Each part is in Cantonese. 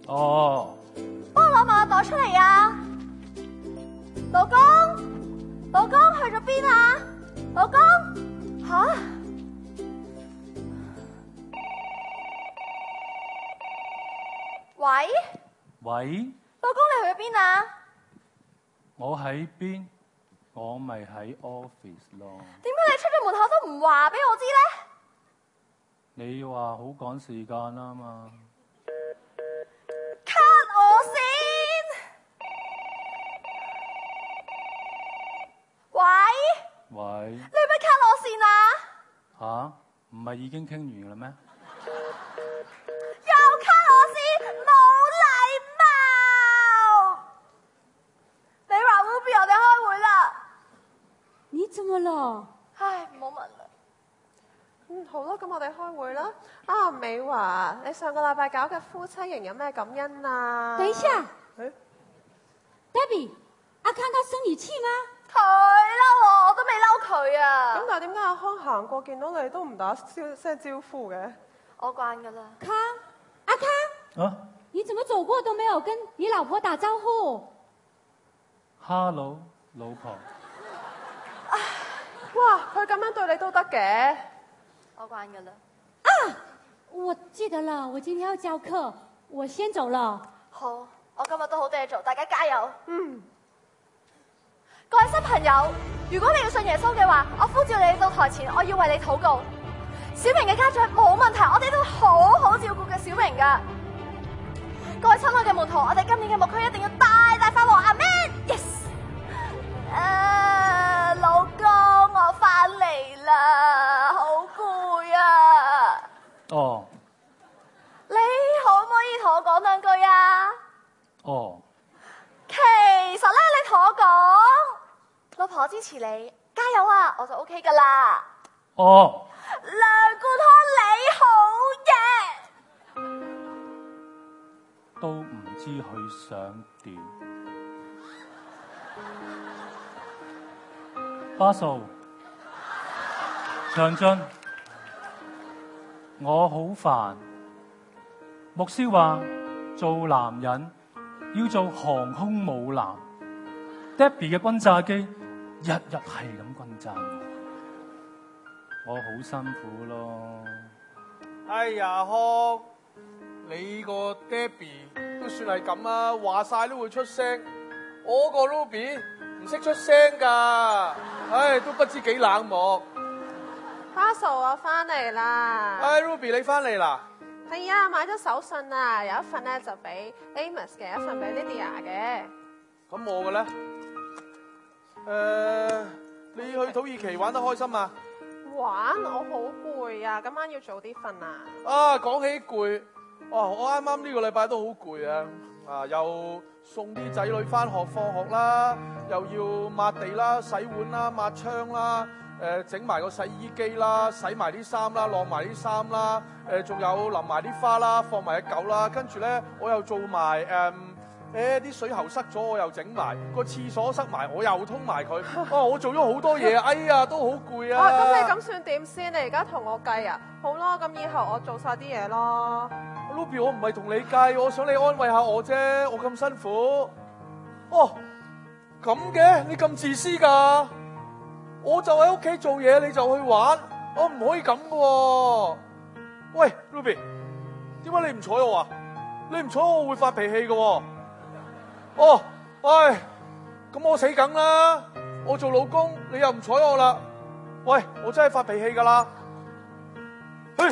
哦， 幫我攞埋個袋出嚟啊！老公，老公去咗邊啊？老公，吓？喂？ 喂， 老公你去咗邊啊？ 我喺邊？我咪喺 office 咯。 點解你出咗門口都唔話俾我知咧？ 你話好趕時間啊嘛。 cut 我先。喂？ 喂？ 你咪 cut 我線啊？ 吓？唔係已經傾完啦咩？ 又 cut 我線，冇禮貌！你話 Ruby 我哋開會啦。 你怎麼了？ 唉，唔好問啦。 好啦，咁我哋開會啦。啊，美華，你上個禮拜搞嘅夫妻營有咩感恩啊？ 等一下，Debbie，阿康他生你氣嗎？ 佢嬲我都未嬲佢啊。 咁但係點解阿康行過見到你都唔打聲招呼嘅？ 我慣噶啦。 康，阿康， 啊你怎麼走過都沒有跟你老婆打招呼 ？Hello，老婆。 哇，佢咁樣對你都得嘅？ 我慣噶啦。 啊，我記得了，我今天要教課，我先走了。 好，我今日都好多嘢做，大家加油。各位新朋友，如果你要信耶穌嘅話，我呼召你到台前，我要為你禱告。小明嘅家長冇問題，我哋都好好照顧嘅小明噶。各位親愛嘅門徒，我哋今年嘅牧區一定要大大發旺，阿們 ，yes。老公，我翻嚟啦，好攰啊。 哦。 你可唔可以同我講兩句啊？ 哦。 其實咧，你同我講，老婆我支持你，加油啊，我就 OK 噶啦。 哦。 梁冠康你好嘢。 都唔知佢想點。巴素，長進，我好煩。牧師話做男人要做航空母艦。Debbie 嘅轟炸機日日係咁轟炸我好辛苦咯。 哎呀，康，你個 Debbie 都算係咁啊，話晒都會出聲。我個 Ruby 唔識出聲噶，唉，都不知幾冷漠。 花嫂，我翻嚟啦。 唉 ，Ruby 你翻嚟啦？ 係啊，買咗手信啊，有一份咧就俾 Amos 嘅，一份俾 Lydia 嘅。 咁我嘅咧？你去土耳其玩得開心啊？ 玩？我好攰啊，今晚要早啲瞓啊。 啊，講起攰，我啱啱呢個禮拜都好攰啊！又送啲仔女翻學放學啦，又要抹地啦、洗碗啦、抹窗啦，整埋個洗衣機啦、洗埋啲衫啦、晾埋啲衫啦，仲有淋埋啲花啦、放埋隻狗啦，跟住咧我又做埋啲水喉塞咗，我又整埋個廁所塞埋，我又通埋佢。我做咗好多嘢，哎呀，都好攰啊！ 咁你咁算點先？你而家同我計啊？好啦，咁以後我做晒啲嘢咯。 Ruby， 我唔係同你計，我想你安慰下我啫，我咁辛苦。哦，咁嘅，你咁自私噶？我就喺屋企做嘢，你就去玩，我唔可以咁噶。喂 ，Ruby， 點解你唔睬我啊？你唔睬我會發脾氣噶。哦，唉，咁我死梗啦！我做老公，你又唔睬我啦。喂，我真係發脾氣噶啦。嘿。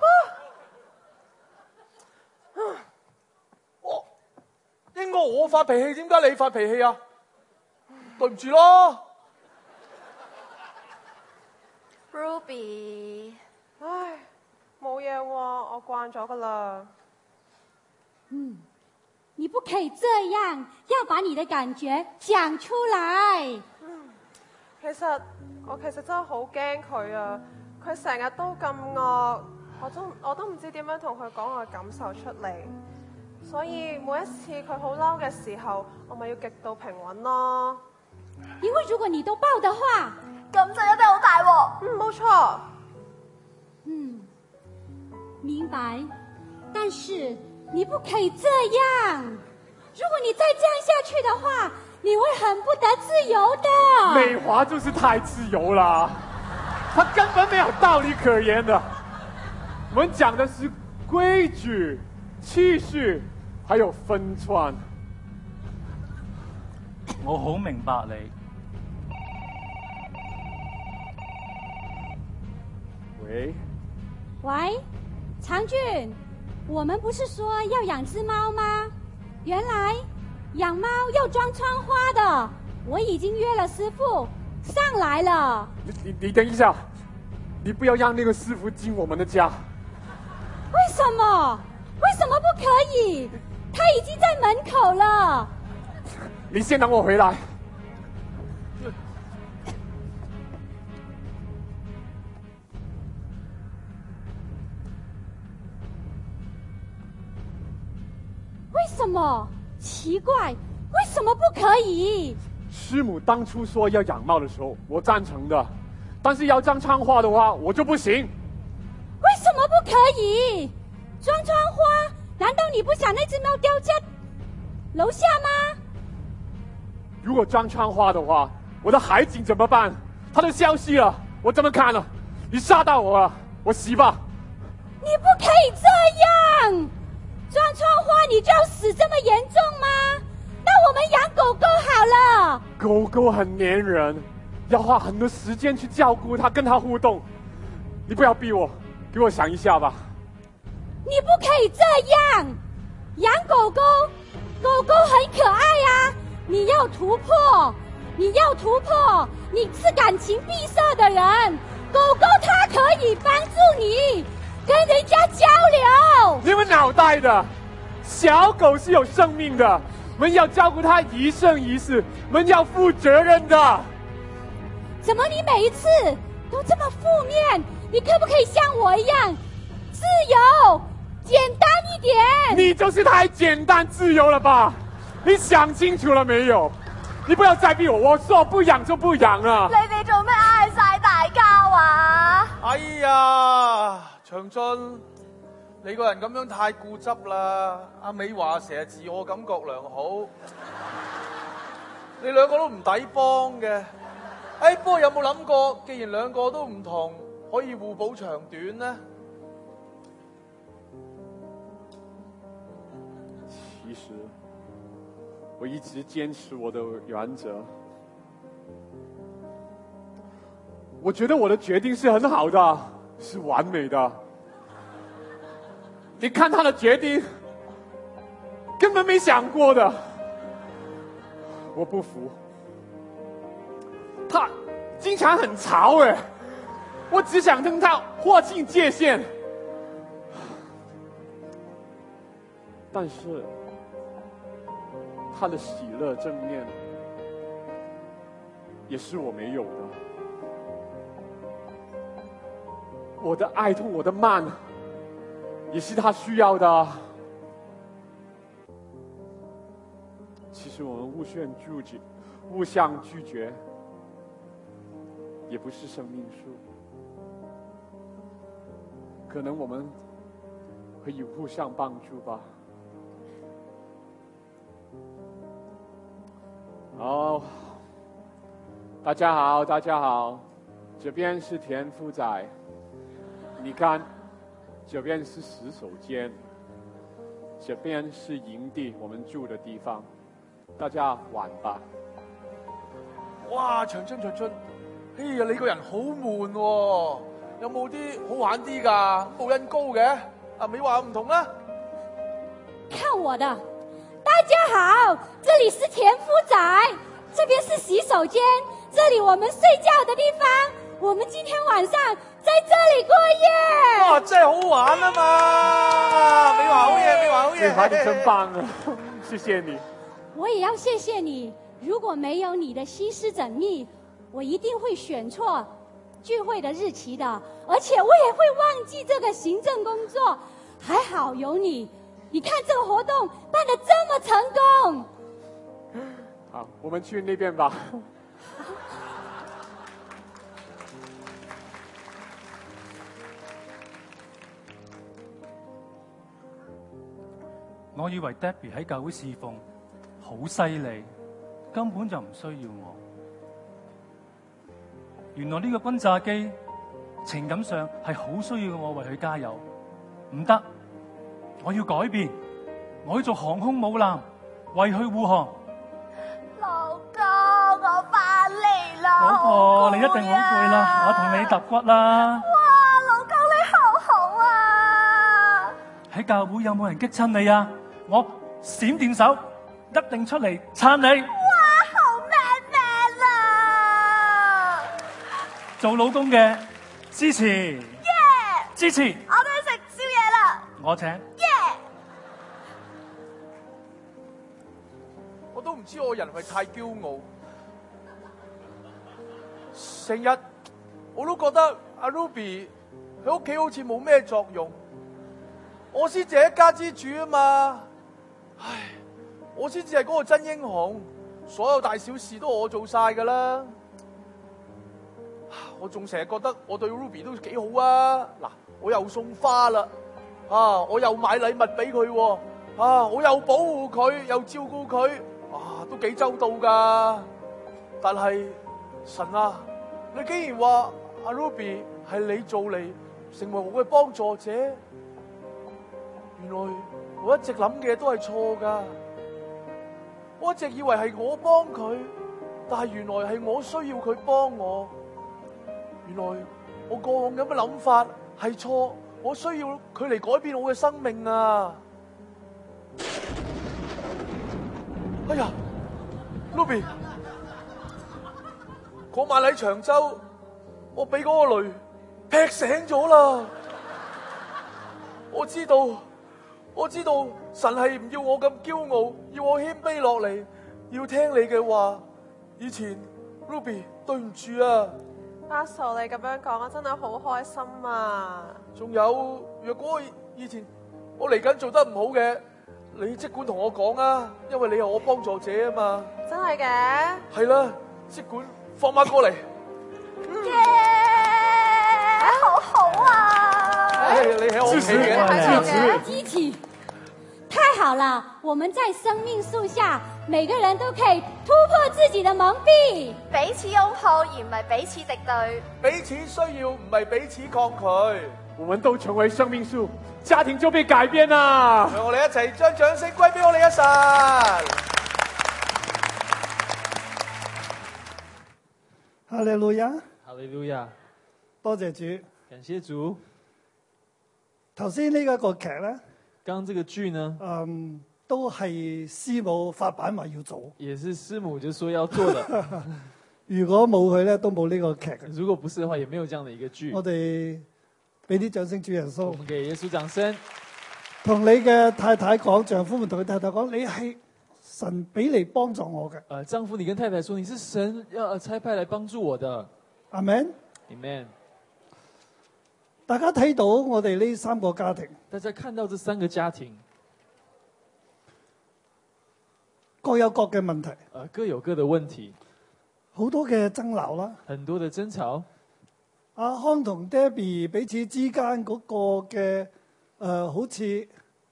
應該我發脾氣，點解你發脾氣啊？對唔住咯 ，Ruby。 唉，冇嘢喎，我慣咗噶啦。 你不可以這樣，要把你的感覺講出來。 其實真係好驚佢啊！佢成日都咁惡，我都唔知點樣同佢講我嘅感受出嚟。所以每一次佢好嬲嘅時候，我咪要極度平穩咯。 因為如果你都爆的話， 咁就一定好大鑊。 冇錯。 明白。但是你不可以这样。如果你再这样下去的话，你会很不得自由的。 美华就是太自由了，她根本没有道理可言的。我们讲的是规矩、秩序，还有分寸。 我好明白你。 喂， 喂，长俊，我们不是说要养只猫吗？原来养猫要装窗花的，我已经约了师傅上来了。 你等一下，你不要让那个师傅进我们的家。 为什么？为什么不可以？他已经在门口了。 你先等我回来。 为什么？奇怪，为什么不可以？ 师母当初说要养猫的时候，我赞成的，但是要装窗花的话，我就不行。 为什么不可以？装窗花？难道你不想那只猫掉在楼下吗？ 如果装窗花的话，我的海景怎么办？它都消息了，我怎么看了？你吓到我了，我洗吧。 你不可以这样！装窗花你就要死这么严重吗？那我们养狗狗好了。 狗狗很粘人，要花很多时间去照顾它，跟它互动。你不要逼我，给我想一下吧。 你不可以这样！养狗狗，狗狗很可爱啊！你要突破，你要突破！你是感情闭塞的人，狗狗它可以帮助你跟人家交流。 你们脑袋的，小狗是有生命的，我们要照顾它一生一世，我们要负责任的。 怎么你每一次都这么负面？你可不可以像我一样自由、简单一点？ 你就是太简单自由了吧？你想清楚了沒有？你不要再逼我，我說不養就不養啦。 你哋做咩嗌晒大交啊？ 哎呀，長俊，你個人咁樣太固執啦。阿美華成日自我感覺良好，你兩個都唔抵幫嘅。哎，不過有冇諗過，既然兩個都唔同，可以互補長短呢？ 其實我一直堅持我的原則，我覺得我的決定是很好的，是完美的。你看他的決定，根本沒想過的，我不服。他經常很吵誒，我只想跟他劃清界限，但是他的喜樂正面也是我沒有的，我的愛同我的慢也是他需要的。其實我們互相拒絕也不是生命樹，可能我們可以互相幫助吧。好，大家好，大家好，這邊是田福仔，你看，這邊是洗手間，這邊是營地，我們住的地方，大家玩吧。 哇，長春，哎呀，你個人好悶喎，有冇啲好玩啲㗎？冇人高嘅，阿美華唔同啦。 看我的！大家好，這裡是田福仔，這邊是洗手間，這裡我們睡覺的地方。我們今天晚上在這裡過夜。 哇，真係好玩啊嘛！美華好嘢，美華好嘢， 美華你真棒啊！謝謝你。 我也要謝謝你，如果沒有你的西施縝密，我一定會選錯聚會的日期的，而且我也會忘記這個行政工作。還好有你。你看這個活動辦得這麼成功。 好，我們去那邊吧。 我以為 Debbie 喺教會侍奉好犀利，根本就唔需要我。原來呢個轟炸機情感上係好需要我為佢加油。唔得，我要改變，我要做航空母艦，為佢護航。 老公，我翻嚟啦！ 老婆，你一定好攰啦，我同你揼骨啦。 哇，老公你好好啊！ 喺教會有冇人激親你啊？我閃電手，一定出嚟撐你。 哇，好 man man 啊！ 做老公嘅支持， 耶！ 支持， 我都要食宵夜啦！ 我請。 耶！ 我都唔知我人係太驕傲，成日我都覺得阿 Ruby 喺屋企好似冇咩作用，我先至係一家之主啊嘛！唉，我先至係嗰個真英雄，所有大小事都我做晒噶啦。我仲成日覺得我對 Ruby 都幾好啊！嗱，我又送花啦，我又買禮物俾佢，我又保護佢，又照顧佢。都幾周到噶，但係神啊，你竟然話阿 Ruby 係你做嚟成為我嘅幫助者，原來我一直諗嘅都係錯噶，我一直以為係我幫佢，但係原來係我需要佢幫我，原來我過往咁嘅諗法係錯，我需要佢嚟改變我嘅生命啊！哎呀！Ruby， 嗰晚喺長洲，我俾嗰個雷劈醒咗啦！我知道神係唔要我咁驕傲，要我謙卑落嚟，要聽你嘅話。以前 Ruby 對唔住啊， 阿嫂你咁樣講，我真係好開心啊！ 仲有，若果以前我嚟緊做得唔好嘅，你即管同我講啊，因為你係我幫助者啊嘛。 真係嘅？ 係啦，即管放馬過嚟。 耶！好好啊！ 你喺我屋企嘅， 支持，太好了！我們在生命樹下，每個人都可以突破自己的蒙蔽， 彼此擁抱而唔係彼此敵對， 彼此需要唔係彼此抗拒。 我們都成為生命樹，家庭就被改變啦！ 讓我哋一齊將掌聲歸俾我哋嘅神。 哈利路亞， 哈利路亞， 多謝主， 感謝主。 頭先呢一個劇咧， 剛剛這個劇呢， 都係師母發版話要做， 也是師母就說要做的。 如果冇佢咧，都冇呢個劇。 如果不是的話，也沒有這樣的一個劇。 我哋俾啲掌聲主耶穌。 我們給耶穌掌聲。 同你嘅太太講，丈夫們同佢太太講，你係神俾你幫助我嘅。 丈夫，你跟太太說，你是神要差派來幫助我的。 阿門。 Amen。 大家睇到我哋呢三個家庭， 大家看到這三個家庭， 各有各嘅問題， 各有各的問題， 好多嘅爭拗啦， 很多的爭吵。 阿康同 Debbie 彼此之間嗰個嘅好似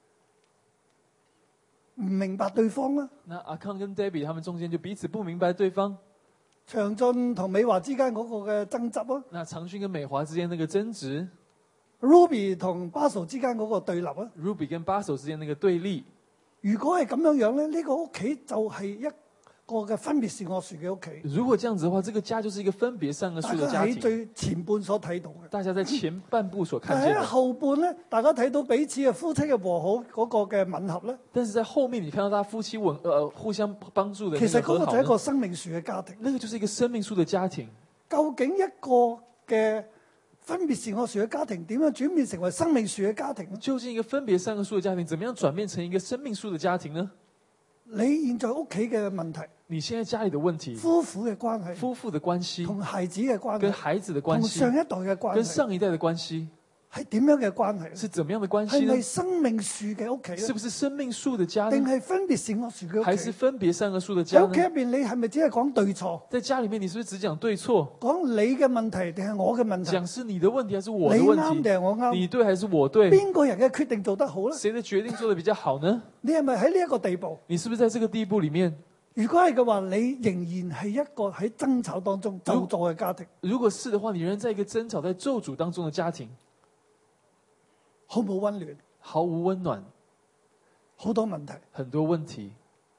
唔明白對方啦。 那阿康跟 Debbie 他們中間就彼此不明白對方。 長俊同美華之間嗰個嘅爭執啊。 那長俊跟美華之間那個爭執。 Ruby 同巴嫂之間嗰個對立啊。 Ruby 跟巴嫂之間那個對立。 如果係咁樣樣咧，呢個屋企就係一個嘅分別善惡樹嘅屋企。 如果這樣子的話，這個家就是一個分別善惡樹嘅家庭。 大家喺最前半所睇到嘅。 大家在前半部所看見的。 但喺後半咧，大家睇到彼此嘅夫妻嘅和好嗰個嘅吻合咧。 但是在後面，你看到他夫妻互相幫助的。 其實嗰個就係一個生命樹嘅家庭。 那個就是一個生命樹嘅家庭。 究竟一個嘅分別善惡樹嘅家庭點樣轉變成為生命樹嘅家庭呢？ 究竟一個分別善惡樹嘅家庭，怎麼樣轉變成一個生命樹嘅家庭呢？ 你現在屋企嘅問題， 你現在家裏的問題， 夫婦嘅關係， 夫婦的關係， 同孩子嘅關係， 跟孩子的關係， 同上一代嘅關係， 跟上一代的關係， 係點樣嘅關係？ 是怎麼樣的關係呢係咪？生命樹嘅屋企咧？ 是不是生命樹的家呢？ 定係分別善惡樹嘅屋企？ 還是分別善惡樹的家喺屋企入呢？ 邊，你係咪只係講對錯？ 在家裡面，你是不是只講對錯？ 講你嘅問題定係我嘅問題？ 講是你的問題還是我的你問啱定係我題？ 啱？ 你對還是我對？ 邊個人嘅決定做得好咧？ 誰的決定做得比較好呢？ 你係咪喺呢一個地步？ 你是不是在這個地步裡面？ 如果係嘅話，你仍然係一個喺爭吵當中咒詛嘅家庭， 如果是的話，你仍然在一個爭吵、在咒詛當中的家庭， 好冇溫暖， 毫無溫暖， 好多問題， 很多問題，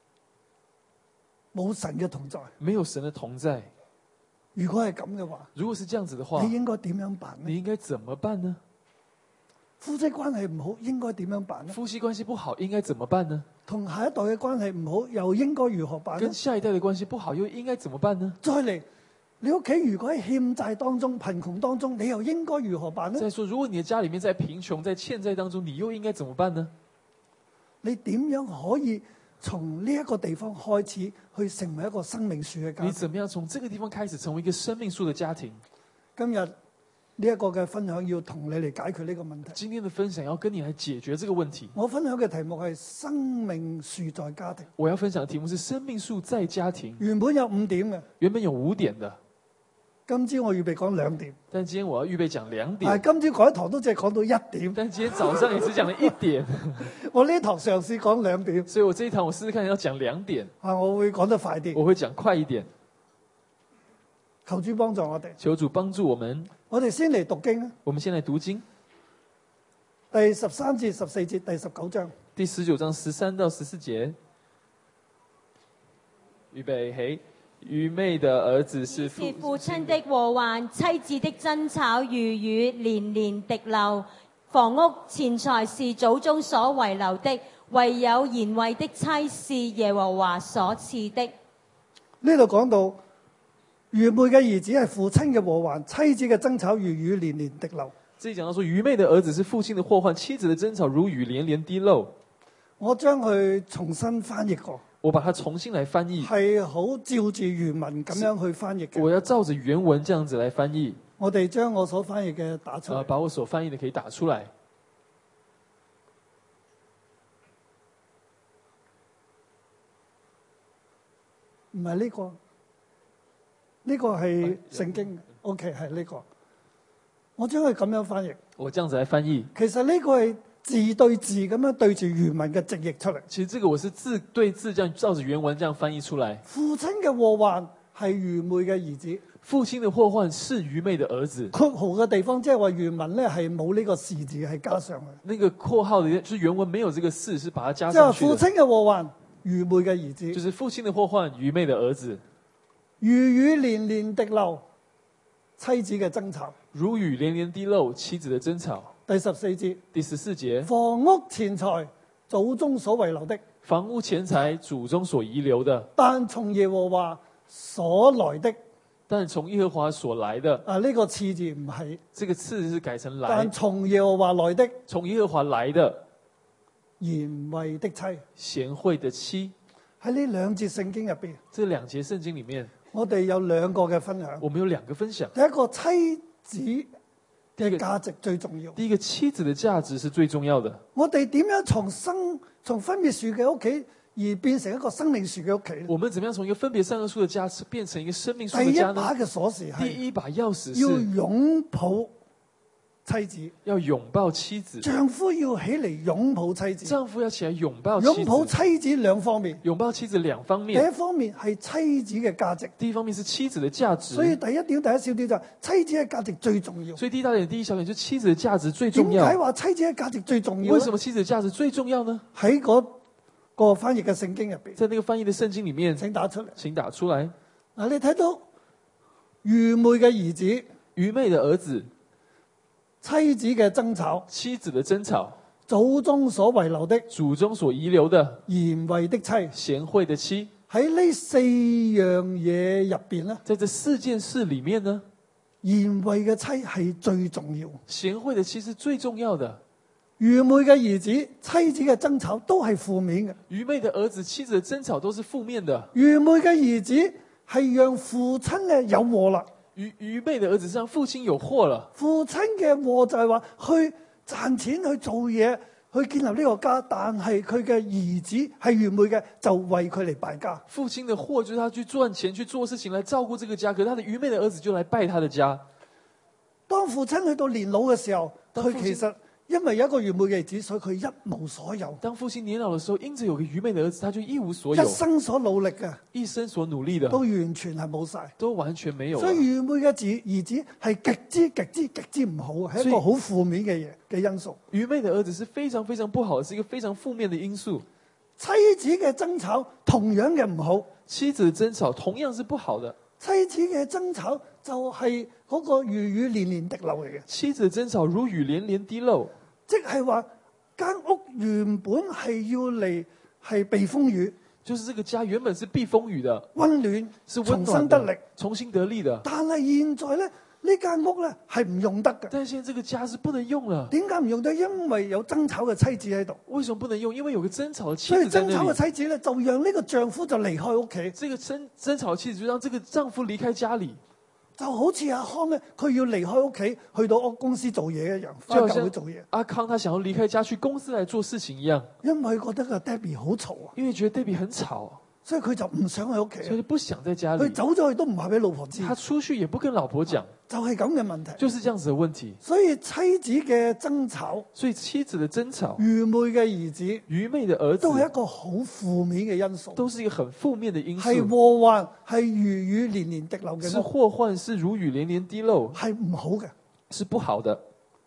冇神嘅同在。 沒有神的同在。 如果係咁嘅話， 如果是這樣子的話， 你應該點樣辦呢？ 你應該怎麼辦呢？ 夫妻關係唔好，應該點樣辦呢？ 夫妻關係不好，應該怎麼辦呢？ 同下一代嘅關係唔好，又應該如何辦呢跟？下一代的關係不好，又應該怎麼辦呢？ 再嚟，你屋企如果喺欠債當中、貧窮當中，你又應該如何辦呢？ 再說，如果你的家裡面在貧窮、在欠債當中，你又應該怎麼辦呢？ 你點樣可以從呢一個地方開始去成為一個生命樹嘅家庭？ 你怎麼樣從這個地方開始成為一個生命樹的家庭？ 今日呢一個嘅分享要同你嚟解決呢個問題。 今天的分享要跟你來解決這個問題。 我分享嘅題目係生命樹在家庭。 我要分享的題目是生命樹在家庭。 原本有5點嘅， 原本有5點的， 今朝我預備講2點， 但今天我要預備講2 但點。 係今朝講一堂都只係講到1點。 但今天早上也只講了1點， 我呢堂嘗試講2點， 所以我這一堂我試試看要講2點， 我會講得快啲。 我會講快一點。 求主幫助我哋。 求主幫助我們。 我哋先嚟讀經啊， 我們先來讀經， 第13節、14節、第19章。 第19章13到14節。預備起，愚昧的兒子是是父親的禍患，妻子的爭吵寓語連連滴漏。房屋錢財是祖宗所遺留的，唯有賢惠的妻是耶和華所賜的。 呢度講到愚昧嘅兒子係父親嘅禍患，妻子嘅爭吵如雨連連滴漏。 這裡講到說，愚昧的兒子是父親的禍患，妻子的爭吵如雨連連滴漏。 我將佢重新翻譯過， 我把它重新來翻譯， 係好照住原文咁樣去翻譯嘅。 我要照着原文這樣子來翻譯。 我哋將我所翻譯嘅打出嚟。 把我所翻譯的可以打出來。 唔係呢個。呢個係聖經 ，OK 係呢個。我將佢咁樣翻譯。 我這樣子來翻譯。 其實呢個係字對字咁樣對住原文嘅直譯出嚟。 其實這個我是字對字這樣照着原文這樣翻譯出來。 父親嘅禍患係愚昧嘅兒子。 父親的禍患是愚昧的兒子。 括號嘅地方即係話原文咧係冇呢個是字係加上去。 那個括號的就是原文沒有這個是，是把它加即係上去的。 父親嘅禍患，愚昧嘅兒子。 就是父親的禍患，愚昧的兒子。 如雨連連滴漏，妻子嘅爭吵。 如雨連連滴漏，妻子的爭吵。 第14節。 第14節。 房屋錢財，祖宗所遺留的。 房屋錢財，祖宗所遺留的。 但從耶和華所來的。 但從耶和華所來的。 呢個次字唔係。 這個次是改成來。 但從耶和華來的。 從耶和華來的。 賢惠的妻。 賢惠的妻。 喺呢2節聖經入邊。 這2節聖經裡面。 我哋有2個嘅分享。 我們有2個分享。 第一個，妻子嘅價值最重要。 第一個，妻子的價值是最重要的。 我哋點樣從分別樹嘅屋企而變成一個生命樹嘅屋企？ 我們怎麼樣從一個分別善惡樹的家變成一個生命樹的家呢？ 第一把嘅鎖匙係。 第一把鑰匙是要擁抱妻子， 要擁抱妻子。 丈夫要起嚟擁抱妻子。 丈夫要起來擁抱妻子。 擁抱妻子2方面。 擁抱妻子2方面。 第一方面係妻子嘅價值。 第一方面是妻子的價值。 所以第一點第一小點就係妻子嘅價值最重要。 所以第一大點第一小點就妻子的價值最重要。 點解話妻子嘅價值最重要？ 為什麼妻子的價值最重要呢？ 喺嗰個翻譯嘅聖經入邊， 在那個翻譯的聖經裡面， 請打出嚟。 請打出來。 嗱，你睇到愚昧嘅兒子， 愚昧的兒子。 妻子嘅爭吵， 妻子的爭吵， 祖宗所遺留的， 祖宗所遺留的， 賢惠的妻， 賢惠的妻。 喺呢4樣嘢入邊咧， 在這4件事裡面呢， 賢惠嘅妻係最重要， 賢惠的妻是最重要的。 愚昧嘅兒子、妻子嘅爭吵都係負面嘅。 愚昧的兒子、妻子的爭吵都是負面的。 愚昧嘅兒子係讓父親咧有禍啦。 愚昧的兒子身上，父親有禍了。 父親嘅禍就係話去賺錢去做嘢，去建立呢個家，但係佢嘅兒子係愚昧嘅，就為佢嚟敗家。 父親的禍就是他去賺錢去做事情來照顧這個家，可是他的愚昧的兒子就來敗他的家。 當父親去到年老嘅時候，佢其實因為有一個愚昧嘅兒子，所以佢一無所有。 當父親年老的時候，因着有個愚昧的兒子，他就一無所有， 一生所努力嘅， 一生所努力的都完全係冇晒， 都完全沒有了。 所以愚昧嘅兒子係極之唔好，係一個好負面嘅因素。 愚昧的兒子是非常非常不好的，是一個非常負面的因素。 妻子嘅爭吵同樣嘅唔好， 妻子的爭吵同樣是不好的。 妻子嘅爭吵就係嗰個如雨連連滴漏嚟嘅。 妻子的爭吵如雨連連滴漏， 即係話間屋原本係要嚟係避風雨， 就是這個家原本是避風雨的， 溫暖， 是溫重暖新得力， 重新得力的。 但係現在咧，呢間屋咧係唔用得嘅。 但係現在這個家是不能用了。 點解唔用得？因為有爭吵嘅妻子喺度。 為什麼不能用？因為有個爭吵的妻所以子在那裡。 爭吵嘅妻子咧，就讓呢個丈夫就離開屋企。 這個爭吵的妻子就讓這個丈夫離開家裡。 就好似阿康咧，佢要離開屋企去到屋公司做嘢一樣，翻教會做嘢。 阿康他想要離開家去公司來做事情一樣， 因為佢覺得個 Debbie 好嘈啊， 因為覺得 Debbie 很吵， 所以佢就唔想喺屋企， 所以就不想在家裡。 佢走咗去都唔話俾老婆知， 他出去也不跟老婆講， 就係咁嘅問題， 就是這樣子的問題。 所以妻子嘅爭吵， 所以妻子的爭吵， 愚昧嘅兒子， 愚昧的兒子， 都係一個好負面嘅因素， 都是一個很負面的因素。 係禍患，係如雨連連滴漏嘅， 是禍患，是如雨連連滴漏， 係唔好嘅， 是不好的。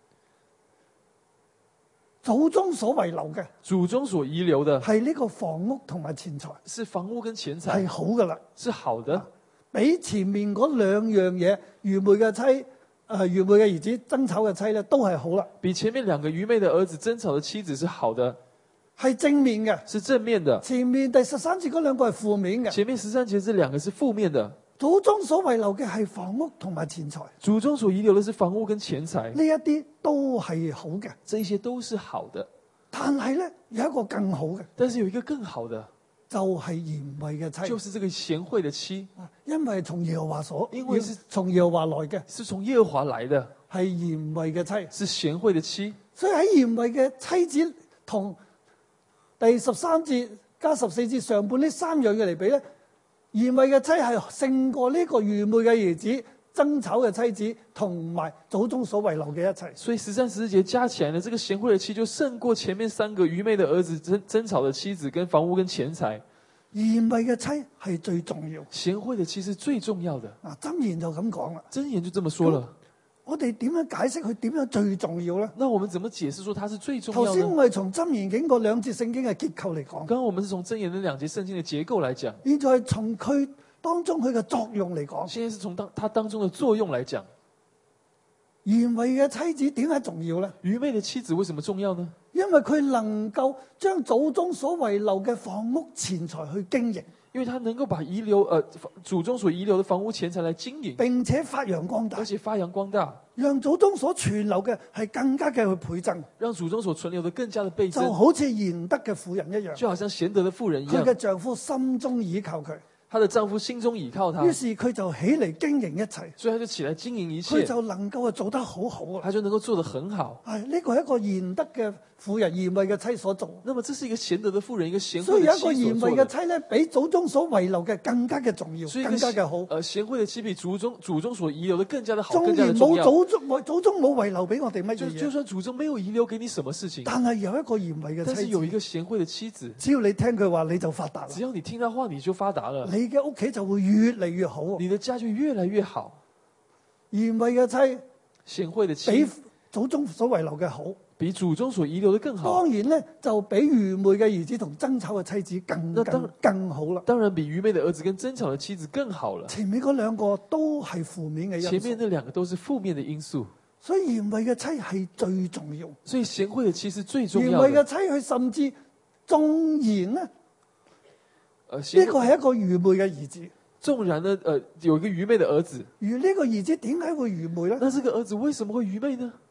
祖宗所遺留嘅， 祖宗所遺留的， 係呢個房屋同埋錢財， 是房屋跟錢財， 係好噶啦， 是好的。 比前面嗰兩樣嘢，愚昧嘅妻，愚昧嘅兒子爭吵嘅妻咧，都係好啦。 比前面兩個愚昧的兒子爭吵的妻子是好的， 係正面嘅， 是正面的。 前面第13節嗰兩個係負面嘅。 前面13節這兩個是負面的。 祖宗所遺留嘅係房屋同埋錢財， 祖宗所遺留的是房屋跟錢財， 呢一啲都係好嘅， 這些都是好的。 但係咧有一個更好嘅， 但是有一個更好的， 就係賢惠嘅妻， 就是這個賢惠的妻， 因為從耶和華所， 因為是從耶和華來嘅， 是從耶和華來的， 係賢惠嘅妻， 是賢惠的妻。 所以喺賢惠嘅妻子同第13節加14節上半呢三樣嘢嚟比咧，賢惠嘅妻係勝過呢個愚昧嘅兒子爭吵嘅妻子同埋祖宗所遺留嘅一切。 所以13、14節加起來呢，這個賢惠的妻就勝過前面三個愚昧的兒子爭吵的妻子跟房屋跟錢財。 賢惠嘅妻係最重要， 賢惠的妻是最重要的。 啊，箴言就咁講啦， 箴言就這麼說了。 我哋點樣解釋佢點樣最重要咧？ 那我們怎麼解釋說它是最重要呢？ 頭先我哋從箴言經過兩節聖經嘅結構嚟講， 剛剛我們是從箴言的兩節聖經的結構來講， 現在從佢當中佢嘅作用嚟講， 現在是從它當中的作用來講。 賢惠嘅妻子點解重要咧？ 愚昧的妻子為什麼重要呢？ 因為佢能夠將祖宗所遺留嘅房屋錢財去經營， 因為他能夠把祖宗所遺留的房屋錢財來經營， 並且發揚光大， 而且發揚光大， 讓祖宗所存留嘅係更加嘅去倍增， 讓祖宗所存留的更加的倍增， 就好似賢德嘅婦人一樣， 就好像賢德的婦人一樣， 佢嘅丈夫心中倚靠佢。 她的丈夫心中倚靠她， 於是佢就起嚟經營一切， 所以他就起來經營一切， 佢就能夠做得好好啊！ 他就能夠做得很好。 係呢個係一個賢德嘅婦人賢惠嘅妻所做。 那麼這是一個賢德的婦人，一個賢所以有一個惠的妻所賢惠做的。 嘅妻咧，比祖宗所遺留嘅更加嘅重要， 所以更加嘅好。 賢惠的妻比祖宗所遺留的更加的好， 縱更加的然冇重要。 祖宗冇遺留俾我哋乜嘢嘢， 就算祖宗沒有遺留給你什麼事情， 但係有一個賢惠嘅但是妻子， 有一個賢惠的妻子， 只要你聽佢話，你就發達啦。 只要你聽他話，你就發達了， 你嘅屋企就會越嚟越好。 你的家就越來越好。 賢惠嘅妻賢惠的妻比祖宗所遺留嘅好， 比祖宗所遺留的更好。 當然咧就比愚昧嘅兒子同爭吵嘅妻子更好啦。 當然比愚昧的兒子跟爭吵的妻子更好了。 前面嗰兩個都係負面嘅因素， 前面那兩個都是負面的因素， 所以賢惠嘅妻係最重要。 所以賢惠的妻是最重賢要的。 惠嘅妻佢甚至縱然咧，呢個係一個愚昧嘅兒子。 縱然呢，有一個愚昧的兒子， 而呢個兒子點解會愚昧咧？ 那這個兒子為什麼會愚昧呢？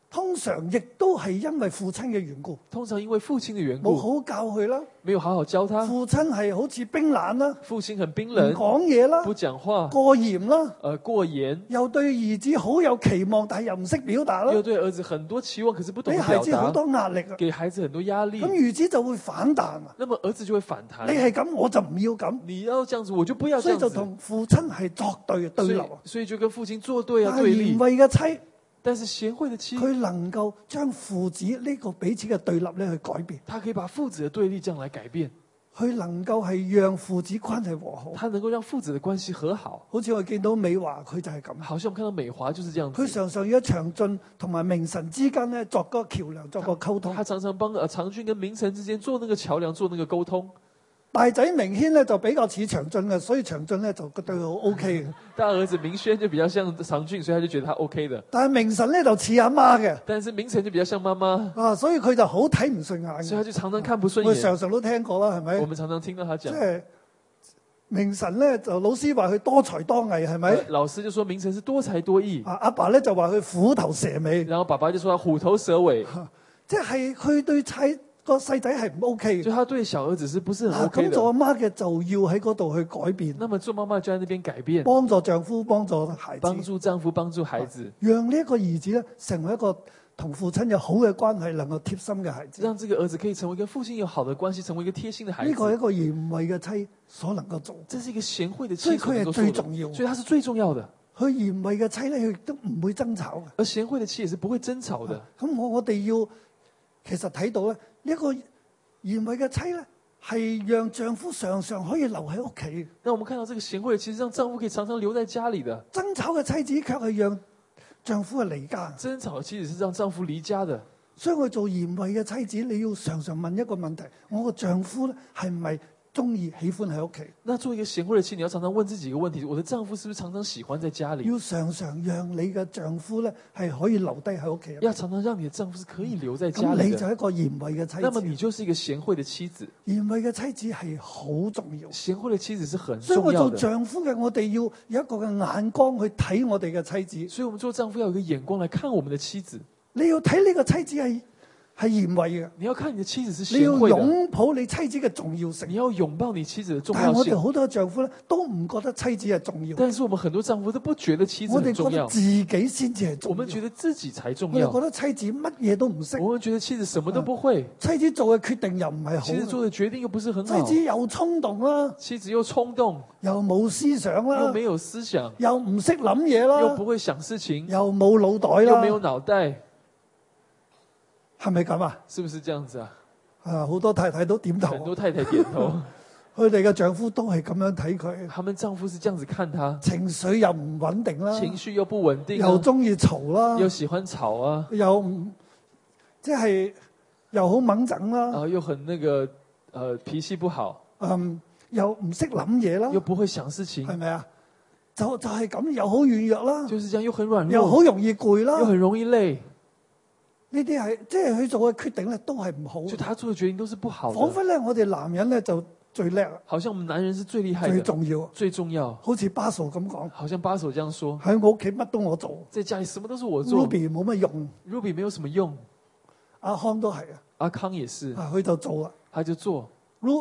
通常亦都係因為父親嘅緣故， 通常因為父親的緣故， 冇好教佢啦。 沒有好好教他。 父親係好似冰冷啦， 父親很冰唔冷， 講嘢啦， 不講話， 過嚴啦， 過嚴， 又對兒子好有期望，但係又唔識表達啦又，對兒子很多期望，可是不懂俾得表孩子好達， 多壓力啊。 給孩子很多壓力咁。兒子就會反彈啊！ 那麼兒子就會反彈。 你係咁，我就唔要咁， 你要這樣子，我就不要所以就這樣子。 同父親係作對對立啊。 所以就跟父親作對啊， 但係對立賢。惠嘅妻， 但是賢惠的妻， 佢能夠將父子呢個彼此嘅對立咧去改變， 他可以把父子的對立這樣來改變， 佢能夠係讓父子關係和好。 他能夠讓父子的關係和好。 好似我見到美華，佢就係咁。 好像我們看到美華就是這樣佢子， 常常要喺長進同埋明神之間咧作個橋梁，作個溝通。 他常常幫長俊跟明晨之間做那個橋梁，做那個溝通。 大仔明軒咧就比較似長進嘅，所以長進咧就對佢好 OK 嘅。 大兒子明軒就比較像長俊，所以他就覺得他 OK 的。 但係明神咧就似阿媽嘅， 但是明晨就比較像媽媽， 啊，所以佢就好睇唔順眼嘅。 所以他就常常看不順我哋眼。 常常都聽過啦，係咪？ 我們常常聽到他講， 即係明神咧就老師話佢多才多藝，係咪？ 老師就說明晨是多才多藝， 啊，阿爸咧就話佢虎頭蛇尾， 然後爸爸就說他虎頭蛇尾， 即係佢對個細仔係唔 OK 嘅。 就他對小兒子是不是很啊， OK 咁做的？ 阿媽嘅就要喺嗰度去改變， 那麼做媽媽就在那邊改變， 幫助丈夫，幫助孩子， 幫助丈夫，幫助孩子， 讓呢一個兒子咧成為一個同父親有好嘅關係，能夠貼心嘅孩子。 讓這個兒子可以成為跟父親有好的關係，成為一個貼心的孩子。 呢個係一個賢惠嘅妻所能夠做， 這是一個賢惠的所以妻所能夠做佢係最的， 重要。 所以他是最重要的。 佢賢惠嘅妻咧，佢亦都唔會爭吵嘅。 而賢惠的妻也是不會爭吵的。 咁我哋要其實睇到咧，呢一個賢惠嘅妻咧，係讓丈夫常常可以留喺屋企。 那我們看到這個賢惠的妻，讓丈夫可以常常留在家裡的。 爭吵嘅妻子卻係讓丈夫係離家。 爭吵的妻子是讓丈夫離家的。 所以我做賢惠嘅妻子，你要常常問一個問題：我個丈夫咧係唔係中意喜歡喺屋企？ 那做一個賢惠的妻，你要常常問自己一個問題：我的丈夫是不是常常喜歡在家裡？ 要常常讓你嘅丈夫咧係可以留低喺屋企。 要常常讓你的丈夫是可以留在家咁裡的。 你就係一個賢惠嘅妻子。 那麼你就是一個賢惠的妻子。 賢惠嘅妻子係好重要。 賢惠的妻子是很所以我做重要的。 丈夫嘅，我哋要有一個嘅眼光去睇我哋嘅妻子。 所以我們做丈夫要有一個眼光來看我們的妻子。 你要睇呢個妻子係賢惠嘅， 你要看你的妻子是你要賢惠的。 擁抱你妻子嘅重要性你。要擁抱你妻子的重要性。 但係我哋好多丈夫咧都唔覺得妻子係重要， 但是我們很多丈夫都不覺得妻子我哋覺很重要， 得自己先至係重要。 我們覺得自己才重要我哋覺。得妻子乜嘢都唔識， 我們覺得妻子什麼都不會， 妻子做嘅決定又唔係好妻子做的決定又不是很妻好， 子又衝動啦， 妻子又衝動， 又冇思想啦， 又沒有思想， 又唔識諗嘢啦又不，會想事情， 又冇腦袋啦， 又沒有腦袋， 係咪咁啊？ 是不是這樣子啊？ 啊，好多太太都點頭很，多太太點頭， 佢哋嘅丈夫都係咁樣睇佢， 他們丈夫是這樣子看他， 情緒又唔穩定啦， 情緒又不穩定啊， 又中意嘈啦， 又喜歡吵啊， 又唔即係又好掹整啦， 然後又很那個脾氣不好， 又唔識諗嘢啦又，不會想事情， 係咪啊？就係咁，又好軟弱啦， 就是這樣，又很軟又弱， 好容易攰啦又，很容易累， 呢啲係即係佢做嘅決定咧，都係唔好嘅。 就他做的決定都是不好的， 彷彿咧，我哋男人咧就最叻， 好像我們男人是最厲害最的， 重要。 最重要， 好似巴嫂咁講， 好像巴手這樣說， 喺我屋企乜都我做在家裡什麼都是我做 ，Ruby 冇乜用， ，Ruby 沒有什麼用， 阿康都係啊， 阿康也是， 佢就做啦。 他就做。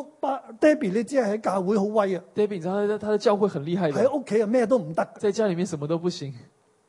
Debbie 你知係喺教會好威啊， Debbie 你知道他的教會很厲害的， 喺屋企啊咩都唔得。 在家裡面什麼都不行。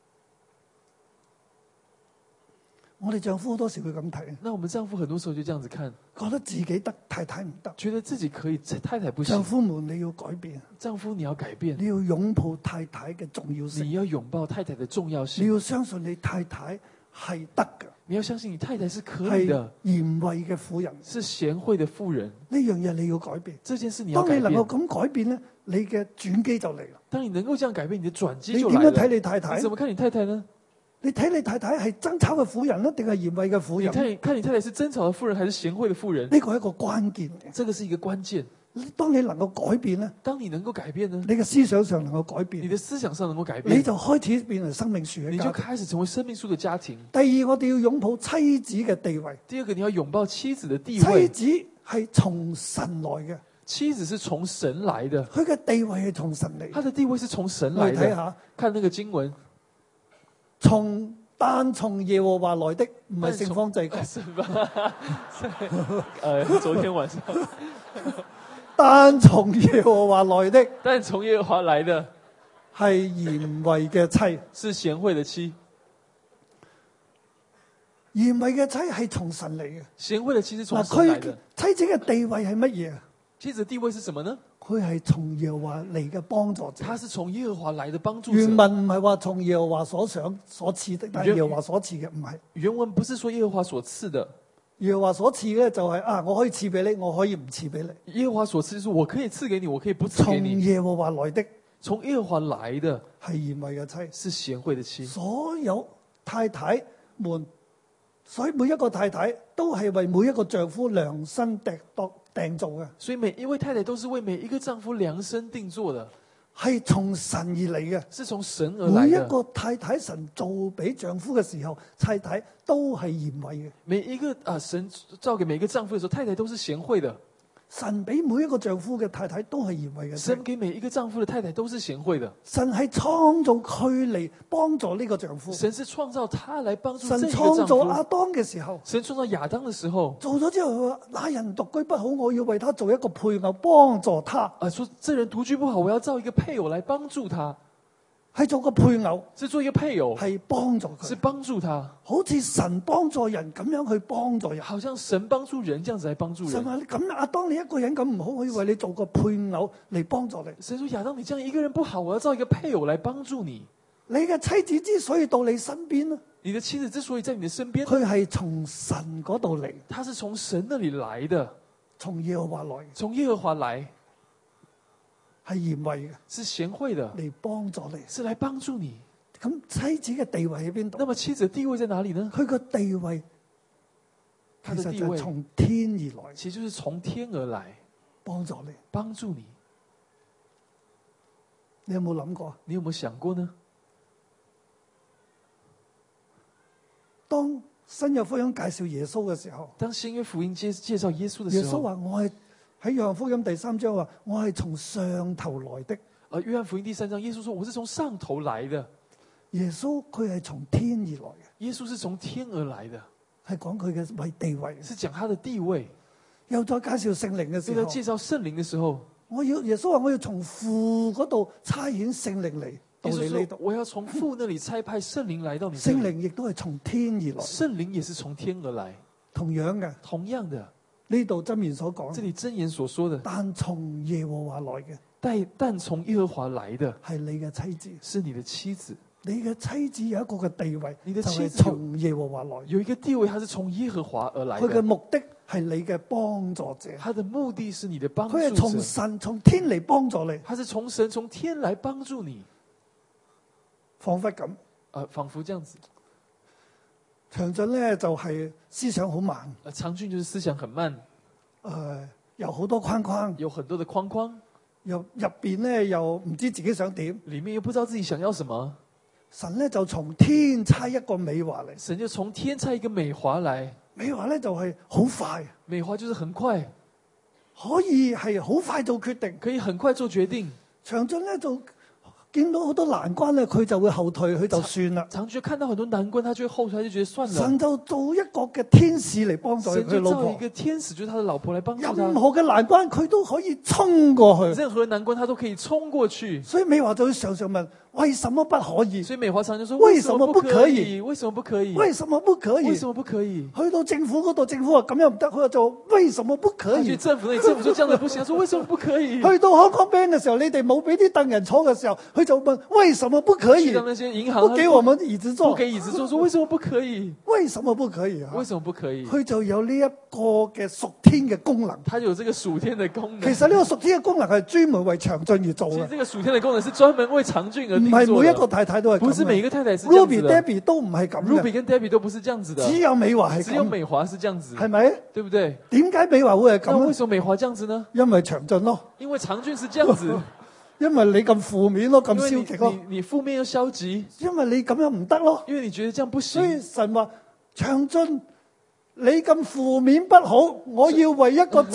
我哋丈夫好多時會咁睇， 那我們丈夫很多時候就這樣子看， 覺得自己得，太太唔得。 覺得自己可以，太太不丈行。 夫們你要改變， 丈夫你要改變， 你要擁抱太太嘅重要你性， 要擁抱太太的重要你性， 要相信你太太係得嘅， 你要相信你太太是可以係的， 賢惠嘅婦人。 是賢惠的婦人。 呢樣嘢你要改變。 這件事你要當你改變。 能夠咁改變咧，你嘅轉機就嚟啦。 當你能夠這樣改變，你的轉機你就來了。 點樣睇你太太你？怎麼看你太太呢？ 你睇你太太係爭吵嘅婦人咧，定係賢惠嘅婦你人？ 看你太太是爭吵的婦人，還是賢惠的婦人？ 呢個係一個關鍵嘅。 這個是一個關鍵。 當你能夠改變咧， 當你能夠改變呢， 你嘅思想上能夠改你變， 的思想上能夠改你變， 就開始變成生命樹嘅你就家庭。 開始成為生命樹的家庭。 第二，我哋要擁抱妻子嘅地位。 第二個，你要擁抱妻子的地妻位。 子係從神來嘅， 妻子是從神來的， 佢嘅地位係從神嚟。 她的地位是從神我來的。 哋睇下， 看那個經文， 從但從耶和華來的，唔係聖方濟各。 是吧？昨天晚上， 但從耶和華來的， 但從耶和華來的係賢惠嘅妻。 是賢惠的妻， 賢惠嘅妻係從神嚟嘅。 賢惠的妻是從嗱，佢神來的。 妻子嘅地位係乜嘢啊？ 妻子的地位是什麼呢？ 佢係從耶和華嚟嘅幫助者。 他是從耶和華來的幫助者。 原文唔係話從耶和華所想所賜的，但係耶和華所賜嘅唔係。 原文不是說耶和華所賜的， 耶和華所賜嘅就係我可以賜俾你，我可以唔賜俾你。 耶和華所賜就是我可以賜給你，我可以不賜給從你。 耶和華來的從耶和華來的係賢惠嘅妻， 是賢惠的妻。 所有太太們，所以每一個太太都係為每一個丈夫量身訂做嘅， 所以每一位太太都是為每一個丈夫量身定做的， 係從神而嚟嘅， 是從神而來的。 每一個太太神做俾丈夫嘅時候，太太都係賢惠嘅。 每一個神造給每一個丈夫的時候，太太都是賢惠的。 神俾每一個丈夫嘅太太都係賢惠嘅。 神給每一個丈夫的太太都是賢惠的。 神係創造佢嚟幫助呢個丈夫。 神是創造他來幫助這神一個丈夫。 創造亞當嘅時候， 神創造亞當的時候， 做咗之後佢話：那人獨居不好，我要為他做一個配偶幫助他。 說這人獨居不好，我要造一個配偶來幫助他。 係做個配偶， 是做一個配偶， 係幫助佢， 是幫助他， 好似神幫助人咁樣去幫助人， 好像神幫助人這樣子來幫助人。 神話咁亞當你一個人咁唔好，我要為你做個配偶嚟幫助你。 神說亞當你這樣一個人不好，我要造一個配偶來幫助你。 你嘅妻子之所以到你身邊咧， 你的妻子之所以在你的身邊， 佢係從神嗰度嚟， 他是從神那裏來的， 從耶和華來， 從耶和華來。 係賢惠嘅， 是賢惠的， 嚟幫助你， 是來幫助你。 咁妻子嘅地位喺邊度？ 那麼妻子的地位在哪裏呢？ 佢個地位其實就係從天而來， 其實就是從天而來， 幫助你， 幫助你。 你有冇諗過？ 你有冇想過呢？ 當新約福音介紹耶穌嘅時候， 當新約福音介紹耶穌的時候， 耶穌話我係喺約翰福音第3章話我係從上頭來的。 約翰福音第3章，耶穌說我是從上頭來的。 耶穌佢係從天而來嘅。 耶穌是從天而來的， 係講佢嘅地位， 是講他的地位。 又再介紹聖靈嘅時候， 又在介紹聖靈的時候， 耶穌話我要從父嗰度差遣聖靈嚟到你呢度。 我要從父那裏差派聖靈來到你。 聖靈亦都係從天而來， 聖靈也是從天而來， 同樣嘅， 同樣的。 呢度箴言所講， 這裏箴言所說的， 但從耶和華來嘅， 但從耶和華來的係你嘅妻子， 是你的妻子。 你嘅妻子有一個嘅地位， 你的妻子就係從耶和華來， 有一個地位，它是從耶和華而來的。 佢嘅目的係你嘅幫助者， 他的目的是你的幫助者。 佢係從神從天嚟幫助你， 他是從神從天來幫助你， 彷彿咁， 仿佛這樣子。 詳盡咧就係思想好慢， 長俊就是思想很慢， 有好多框框， 有很多的框框， 入邊咧又唔知自己想點， 裏面又不知道自己想要什麼。 神咧就從天差一個美華嚟， 神就從天差一個美華來， 美華咧就係好快， 美華就是很快， 可以係好快做決定， 可以很快做決定。 詳盡咧就見到好多難關咧，佢就會後退，佢就算啦。 長就看到很多難關，他就會後退，他就覺得算了。 神就做一個嘅天使嚟幫助佢老婆。 神就造一個天使，就是他的老婆來幫助他。 任何嘅難關佢都可以衝過去。 任何難關他都可以衝過去。 所以美華就會常常問：為什麼不可以？ 所以美華常就說： 為什麼不可以？ 為什麼不可以？ 為什麼不可以？ 為什麼不可以？ 去到政府嗰度，政府話咁樣唔得，佢話就為什麼不可以？ 去政府那裡，政府說這樣子不行，說為什麼不可以？ 去到香港 bank 嘅時候，你哋冇俾啲凳人坐嘅時候，佢就問：為什麼不可以？ 去到那些銀行， 不給我們椅子坐， 不給椅子坐，說為什麼不可以？ 為什麼不可以啊？ 為什麼不可以？ 佢就有呢一個嘅屬天嘅功能。 它有這個屬天嘅功能。 其實呢個屬天嘅功能係專門為長進而做嘅。 其實這個屬天嘅功能是專門為長進而定做的。 唔係每一個太太都係咁。 不是每一個太太是這樣子的。 Ruby、Debbie 都唔係咁。 Ruby 跟 Debbie 都不是這樣子的。 只有美華係咁。 只有美華是這樣子， 係咪？ 對不對？ 點解美華會係咁？ 那為什麼美華這樣子呢？ 因為長進咯。 因為長進是這樣子。 因為你咁負面咯，咁消極咯。 你負面又消極。 因為你咁樣唔得咯。 因為你覺得這樣不行。 所以神話長進，你咁負面不好，我要為一個積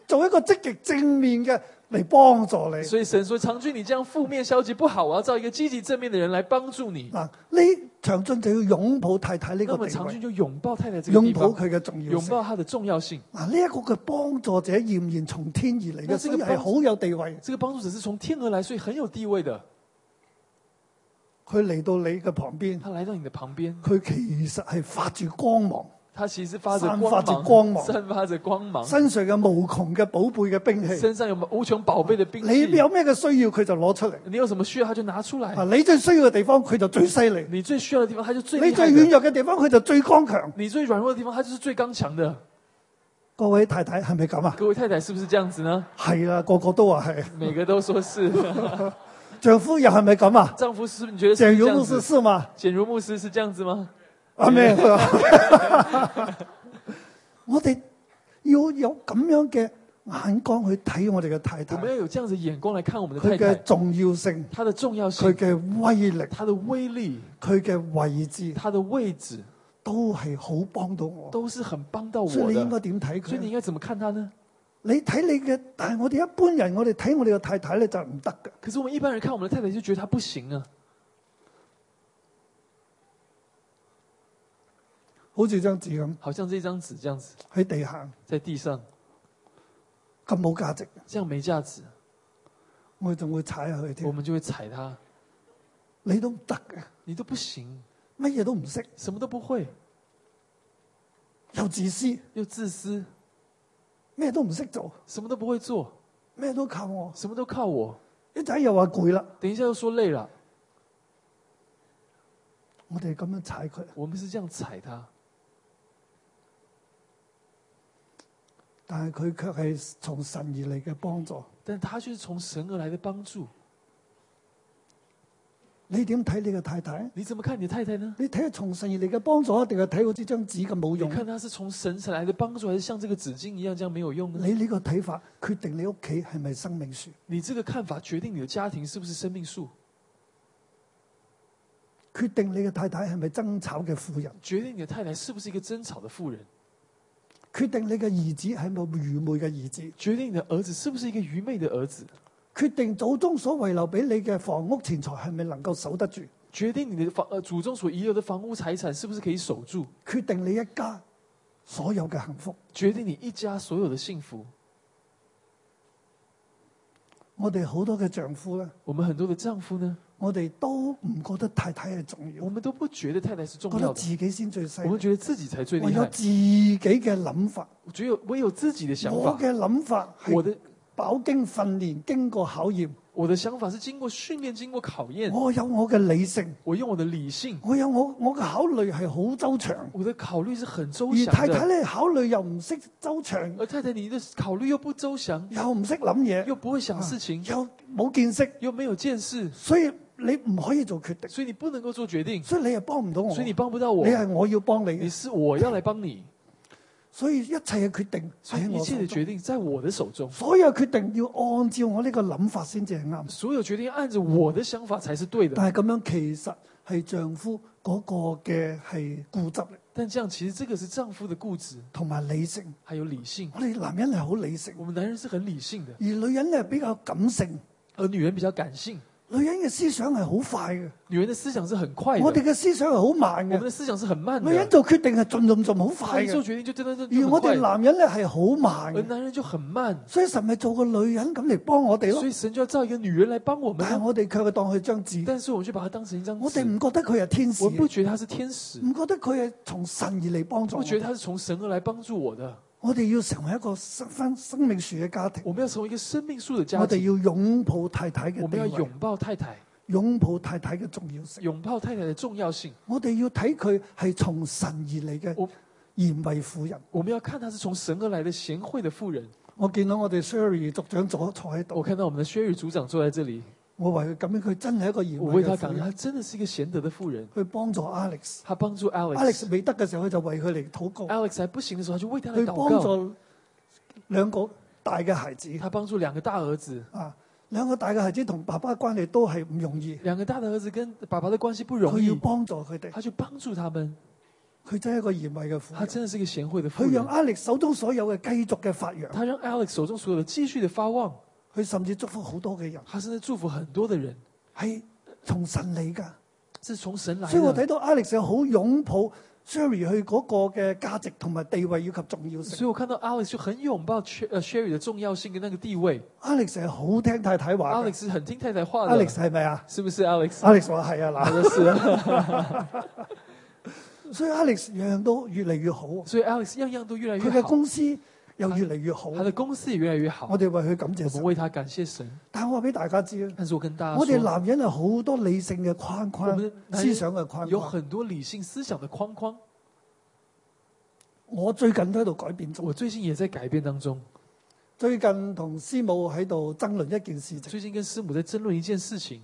做一個積極正面嘅嚟幫助你。 所以神說：長君，你這樣負面消極不好，我要造一個積極正面的人來幫助你。 嗱，呢長俊就要擁抱太太呢那麼個地位， 長君就擁抱太太這個地方， 擁抱佢嘅重要性。 擁抱他的重要性。 嗱，呢一個嘅幫助者儼然從天而嚟嘅，所以係好有地位。 這個幫助者是從天而來，所以很有地位的。 佢嚟到你嘅旁邊， 他來到你的旁邊， 佢其實係發住光芒， 他其實發着散發着光芒， 光芒， 散發着光芒， 身上有無窮嘅寶貝嘅兵器。 身上有無窮寶貝的兵器。 你有咩嘅需要，佢就攞出嚟。 你有什麼需要，他就拿出來。 啊，你最需要嘅地方，佢就最犀利； 你最需要的地方，他就最你厲害的。 最軟弱嘅地方，佢就最剛強。 你最軟弱的地方，他就是最剛強的。 各位太太係咪咁啊？ 各位太太是不是這樣子呢？ 係啦，個個都話係。 每個都說是。 丈夫又係咪咁啊？ 丈夫是不是你覺得是這樣簡如牧師子？ 是嗎？ 簡如牧師是這樣子嗎？ 阿咩？我哋要有咁樣嘅眼光去睇我哋嘅太太我，們要有這樣子的眼光來看我們的佢太太嘅，重要性， 她的重要性佢，嘅威力， 她的威力， 佢嘅位置， 她的位置， 都係好幫到我。 都是很幫到我所以你應該的。 點睇佢？ 所以你應該怎麼看她呢？ 你睇你嘅，但係我哋一般人，我哋睇我哋嘅太太咧就唔得嘅。 可是我們一般人看我們的太太就覺得她不行啊， 好似張紙咁好像這張紙這樣子喺地下在地上， 咁冇價值， 這樣沒價值， 我哋仲會踩下去我添。 們就會踩她。 你都唔得嘅， 你都不行， 乜嘢都唔識， 什麼都不會， 又自私， 又自私， 咩都唔識做， 什麼都不會做， 咩都靠我。 什麼都靠我。 一陣又話攰啦， 等一下又說累了， 我哋咁樣踩佢， 我們是這樣踩她， 但係佢卻係從神而嚟嘅幫助。 但她卻是從神而來的幫助。 你點睇你嘅太太？ 你怎麼看你的太太呢？ 你睇係從神而嚟嘅幫助，定係睇好似張紙咁冇用？ 你看她是從神而來的幫助，還是像這個紙巾一樣這樣沒有用呢？ 你呢個睇法決定你屋企係咪生命樹， 你這個看法決定你的家庭是不是生命樹， 決定你嘅太太係咪爭吵嘅婦人， 決定你的太太是不是一個爭吵的婦人， 決定你嘅兒子係咪愚昧嘅兒子， 決定你的兒子是不是一個愚昧的兒子， 決定祖宗所遺留俾你嘅房屋錢財係咪能夠守得住， 決定你的祖宗所遺留的房屋財產是不是可以守住， 決定你一家所有嘅幸福。 決定你一家所有的幸福。 我哋好多嘅丈夫咧， 我們很多的丈夫呢， 我哋都唔覺得太太係重要我，們都不覺得太太是重覺要的， 得自己先最犀利我們，覺得自己才最厲害， 唯有自己嘅諗法。 我有自己的想法， 我嘅諗法係我的飽經訓練，經過考驗。 我的想法是經過訓練、經過考驗， 我有我嘅理性， 我用我的理性， 我有我嘅考慮係好周詳。 我的考慮是很周而詳的。 太太咧考慮又唔識周詳， 而太太你的考慮又不周詳， 又唔識諗嘢， 又不會想事情， 又冇見識， 又沒有見識， 所以你唔可以做決定， 所以你不能夠做決定， 所以你係幫唔到我， 所以你幫不到我你，係我要幫你你嘅， 是我要來幫你， 所以一切嘅決定所以一喺我手中切的決定在我的手中， 所有決定要按照我呢個諗法先至係啱。 所有決定按着我的想法才是對的。 但係咁樣其實係丈夫嗰個嘅係固執力但這樣其實這個是丈夫的固執， 同埋理性。 還有理性。 我哋男人係好理性， 我們男人是很理性的， 而女人咧比較感性。 而女人比較感性。 女人嘅思想係好快嘅， 女人的思想是很快的， 我哋嘅思想係好慢我們嘅。 的思想是很慢的。 女人做決定係盡好快嘅， 做決定就真的而我哋男人咧係好慢嘅。 而男人就很慢， 所以神咪做個女人咁嚟幫我哋咯。 所以神就要造一個女人來幫我們啊。 但係我哋卻係當佢張紙， 但是我們就把它當成一張紙， 我哋唔覺得佢係天使， 我不覺得他是天使， 唔覺得佢係從神而嚟幫助我不覺得他是從神而來幫助我的。 我哋要成為一個生命樹嘅家庭， 我們要成為一個生命樹的家我哋庭， 要擁抱太太嘅我們要擁地位， 抱太太， 擁抱太太嘅重要性。 擁抱太太的重要性。 我哋要睇佢係從神而嚟嘅我賢惠婦人。 我們要看她是從神而來的賢惠的婦人。 我見到我哋 Sherry 族長坐喺我度， 看到我們的薛宇組長坐在這裡， 我為佢感恩，佢真係一個賢我為他感恩， 惠嘅婦人， 她真的是一個賢德的婦人。 去幫助 Alex。 她幫助 Alex 未得嘅時候，佢就為佢嚟禱告， Alex 還不行的時候，他就為他來去禱告。 幫助兩個大嘅孩子。 他幫助兩個大兒子， 啊，兩個大嘅孩子同爸爸關係都係唔容易， 兩個大的兒子跟爸爸的關係不容易， 佢要幫助佢哋。 他去幫助他們。 佢真係一個賢惠嘅婦人， 她真的是一個賢惠的婦佢讓人。 Alex 手中所有嘅繼續嘅發揚， 她讓 Alex 手中所有的繼續的發旺， 佢甚至祝福好多嘅人， 她甚至祝福很多的人， 係從神嚟㗎。 是從神來的。 所以我睇到 Alex 係好擁抱 Sherry 佢嗰個嘅價值同埋地位以及重要性。 所以我看到 Alex 就很擁抱 Sherry 的重要性跟那個地位。 Alex 係好聽太太話嘅 Alex 是很聽太太話的。 Alex 係咪啊是不是 Alex？ ？Alex 話係啊他嗱， 說是啊。 所以 Alex 樣樣都越嚟越好， 所以 Alex 樣樣都越來佢嘅越好， 公司又越嚟越好。 他的公司也越來越好。 我哋為佢感謝神。 我們為他感謝神。 但我話俾大家知咧， 但是我跟大家我哋說， 男人係好多理性嘅框我框們、男人思想嘅框框。 有很多理性思想的框框。 我最近都喺度改變中。 我最近也在改變當中。 最近同師母喺度爭論一件事情。 最近跟師母在爭論一件事情。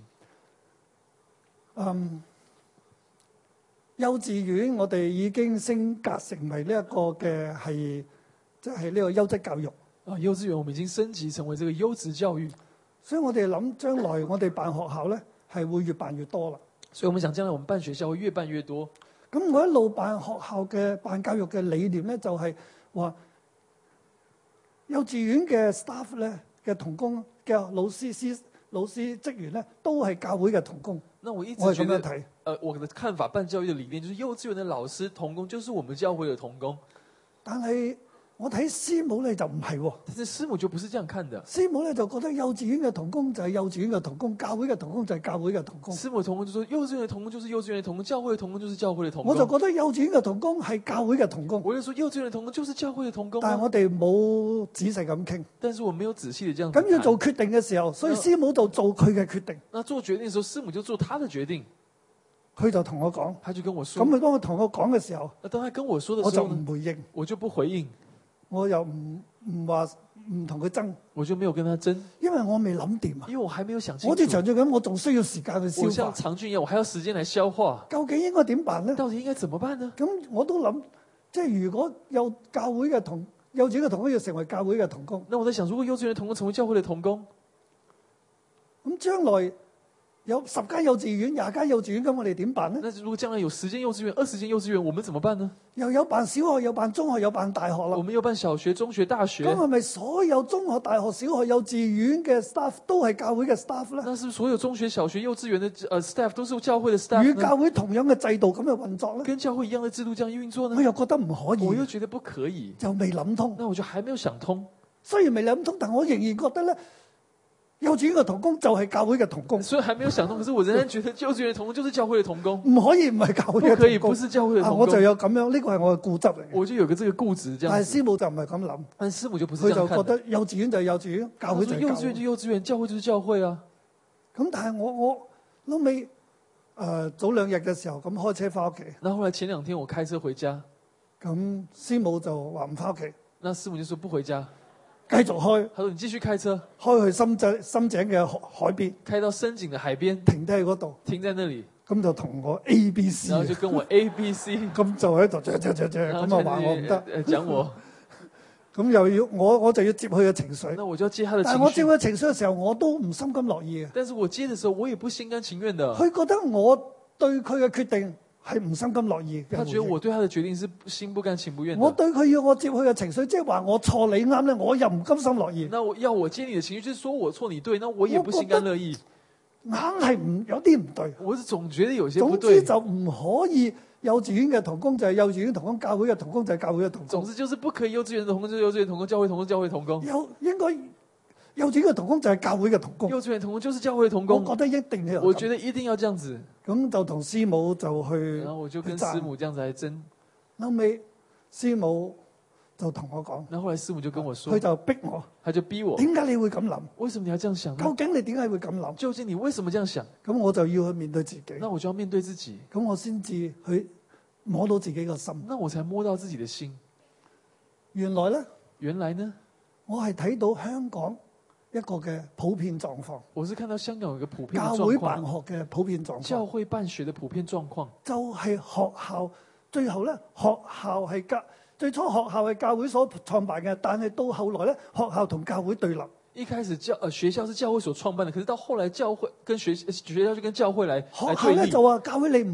幼稚園我哋已經升格成為呢一個嘅係即係呢個優質教育。 啊，幼稚園我們已經升級成為這個優質教育， 所以我哋諗將來我哋辦學校咧係會越辦越多啦。 所以我們想將來我們辦學校會越辦越多。 咁我一路辦學校嘅辦教育嘅理念咧，就係話幼稚園嘅 staff 咧嘅同工嘅老師職員咧，都係教會嘅同工。 那我一直我係覺得咁樣睇。 我的看法，辦教育的理念就是幼稚園的老師同工就是我們教會的同工。 但係我睇師母咧就唔係喎。 但是師母就不是這樣看的。 師母咧就覺得幼稚園嘅同工就係幼稚園嘅同工，教會嘅同工就係教會嘅同工。 師母同工就說幼稚園的同工就是幼稚園的同工，教會的同工就是教會的同工。 我就覺得幼稚園嘅同工係教會嘅同工。 我就說幼稚園的同工就是教會的同工。 但係我哋冇仔細咁傾。 但是我沒有仔細的這樣子。 咁要做決定嘅時候，所以師母就做佢嘅決定。 那做決定的時候，師母就做他的決定。 佢就同我講， 他就跟我說。 咁佢當佢同我講嘅時候， 那當他跟我說的時候， 我就唔回應， 我就不回應， 我又唔話唔同佢爭， 我就沒有跟他爭， 因為我未諗掂啊。 因為我還沒有想清楚。 我似長俊咁，我仲需要時間去消化。 我像長俊一樣，我還要時間來消化。 究竟應該點辦呢？ 到底應該怎麼辦呢？ 咁我都諗，即係如果有教會嘅幼稚園嘅同工要成為教會嘅同工， 那我在想，如果幼稚園的同工成為教會的同工， 咁將來有10間幼稚園、20間幼稚園，咁我哋點辦呢？ 那如果將來有10間幼稚園、20間幼稚園，我們怎麼辦呢？ 又有辦小學，有辦中學，有辦大學啦。 我們又辦小學、中學、大學。 咁係咪所有中學、大學、小學、幼稚園嘅 staff 都係教會嘅 staff 咧？ 那是不是所有中學、小學、幼稚園的staff 都是教會的 staff？ 與教會同樣嘅制度咁樣運作咧？ 跟教會一樣的制度這樣運作呢？ 我又覺得唔可以， 我又覺得不可以， 就未諗通。 那我就還沒有想通。 雖然未諗通，但我仍然覺得咧，幼稚園嘅同工就係教會嘅同工。 所以還沒有想通，可是我仍然覺得幼稚園的同工就是教會的同工。 唔可以唔係教會嘅同工， 不可以不是教會的同工。 我就有咁樣，呢個係我嘅固執嚟嘅。 我就有個這個固執，這樣。 但係師母就唔係咁諗， 但師母就不是這樣看的。 佢就覺得幼稚園就係幼稚園，教會就係教會。 幼稚園就幼稚園，教會就是教會啊。 咁但係我後尾早2日嘅時候咁開車翻屋企。 那後來前2天我開車回家， 咁師母就話唔翻屋企。 那師母就說不回家。 繼續開， 他說：你繼續開車， 開去深井嘅海邊， 開到深井嘅海邊， 停低喺嗰度， 停在那裡， 咁就同我 A B C， 然後就跟我 A B C， 咁就喺度咁啊話我唔得， 講我， 咁又要我就要接佢嘅情緒， 那我就要接他的情緒， 但係我接佢嘅情緒嘅時候，我都唔心甘樂意嘅， 但是我接嘅時候，我也不心甘情願的， 佢覺得我對佢嘅決定係唔心甘樂意嘅， 他覺得我對他的決定是心不甘情不願的。 我對佢要我接佢嘅情緒，即係話我錯你啱咧，我又唔甘心樂意。 那我要我接你的情緒，就是說我錯你對，那我也不心甘樂意。 硬係有啲唔對， 我是總覺得有些不總對。 之就唔可以幼稚園嘅同工就係幼稚園同工，教會嘅同工就係教會嘅同工。 總之就是不可以幼稚園的同工就是幼稚園同工，教會同工教會同工。 應該幼稚園嘅同工就係教會嘅同工。 幼稚園同工就是教會同工。 我覺得一定要。 我覺得一定要這樣子。 咁就同師母就去， 然後我就跟師母這樣子來爭。 後尾師母就同我講， 然後後來師母就跟我說， 佢就逼我， 他就逼我， 點解你會咁諗？ 為什麼你要這樣想呢？ 究竟你點解會咁諗？ 究竟你為什麼這樣想？ 咁我就要去面對自己， 那我就要面對自己， 咁我先至去摸到自己個心， 那我才摸到自己的心。 原來呢，我係睇到香港一個嘅普遍狀況， 我是看到香港有一個普遍的狀況， 教會辦學嘅普遍狀況， 教會辦學的普遍狀況， 就係學校最後咧，最初學校係教會所創辦嘅，但係到後來咧，學校同教會對立。 一開始學校是教會所創辦的，可是到後來教會跟學校就跟教會來學校咧就話教會你唔好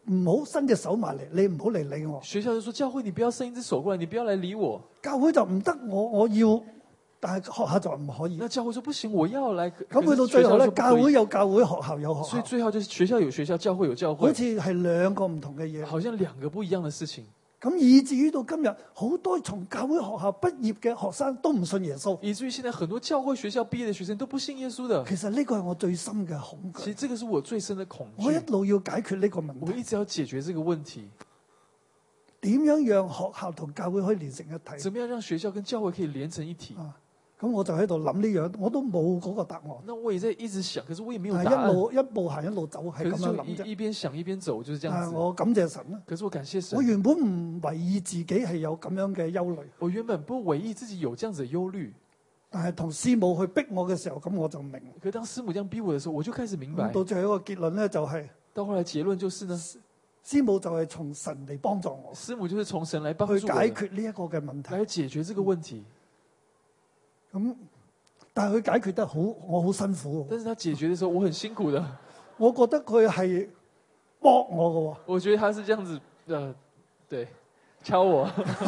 唔好伸隻手埋嚟，你唔好嚟理我。 学校就说教会你不要伸一只手过来，你不要来理我。 教會就唔得，我要，但係學校就唔可以。 那教会说不行，我要来。 咁去到最後咧， 可是学校说不可以教會有教會，學校有學校， 所以最後就是學校有學校，教會有教會， 好似係兩個唔同嘅嘢。 好像兩個不一樣的事情。 咁以至於到今日，好多從教會學校畢業嘅學生都唔信耶穌。 以至於現在很多教會學校畢業的學生都不信耶穌的。 其實呢個係我最深嘅恐懼。 其實這個是我最深的恐懼。 我一路要解決呢個問題。 我一直要解決這個問題。 點樣讓學校同教會可以連成一體？ 怎麼樣讓學校跟教會可以連成一體？ 咁我就喺度諗呢樣，我都冇嗰個答案。 那我也在一直想，可是我也沒有答案。 一步行一路走，係咁樣諗啫。 一邊想一邊走，就是這樣子。 我感謝神啦。 可是我感謝神。 我原本唔為意自己係有咁樣嘅憂慮。 我原本不為意自己有這樣子的憂慮。 但係同師母去逼我嘅時候，咁我就明。 可當師母這樣逼我嘅時候，我就開始明白。 到最後一個結論咧，就係到後來結論就是呢， 師母就係從神嚟幫助我。 師母就是從神來幫助我去解決呢一個嘅問題， 來解決這個問題。 咁。但係佢解決得好，我好辛苦。 但是他解決的時候，我很辛苦的。 我覺得佢係幫我嘅。 我覺得他是這樣子，對，敲我。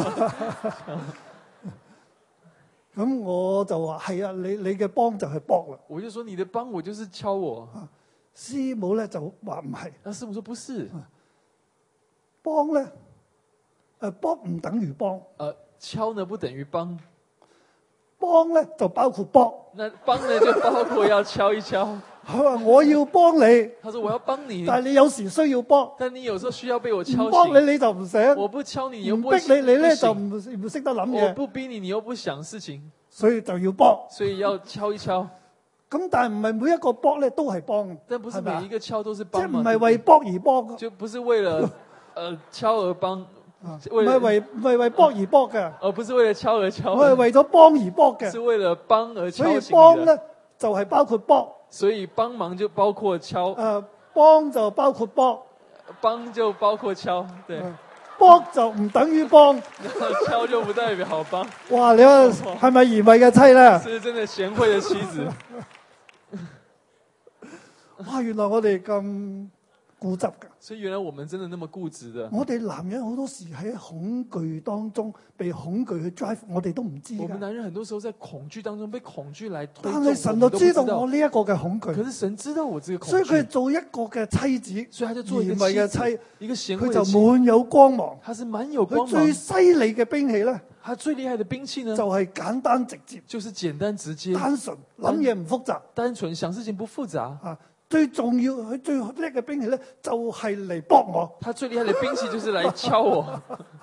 咁我就話係啊，你嘅幫就係幫啦。 我就說你的幫我就是敲我。 師母咧就話唔係。 那師母說不是。 幫咧，幫唔等於幫。 敲呢不等於幫。 幫咧就包括幫， 那幫呢就包括要敲一敲。 佢話我要幫你， 他說我要幫你， 但係你有時需要幫， 但你有時候需要被我敲醒。 唔幫你就唔醒， 我不敲你，你又不逼你，你咧就唔識得諗嘢。 我不逼你，你又不想事情， 所以就要幫， 所以要敲一敲。 咁但係唔係每一個幫咧都係幫， 但不是每一個敲都是幫， 即係唔係為幫而幫， 就不是為了敲而幫。 唔係為幫而幫嘅， 而不是為了敲而敲。 我係為咗幫而幫嘅， 是為了幫而敲。 所以幫咧就係包括幫， 所以幫忙就包括敲。 幫就包括幫， 幫就包括敲，對。 幫就唔等於幫， 敲就不代表好幫。 哇！你話係咪賢惠嘅妻咧？ 是真的賢惠的妻子。 哇！原來我哋咁固執噶， 所以原來我們真的那麼固執的。 我哋男人好多時喺恐懼當中被恐懼去 drive， 我哋都唔知。 我們男人很多時候在恐懼當中被恐懼來推動。 但係神就知道我呢一個嘅恐懼。 可是神知道我這個恐懼， 所以佢做一個嘅妻子， 所以他就做一個賢惠嘅妻， 一個賢惠嘅妻， 佢就滿有光芒。 他是滿有光芒。 佢最犀利嘅兵器咧， 他最厲害的兵器呢， 就係簡單直接， 就是簡單直接， 單純諗嘢唔複雜， 單純想事情不複雜啊。最重要，佢最叻嘅兵器咧，就係嚟幫我。 他最厲害的兵器就是嚟敲我。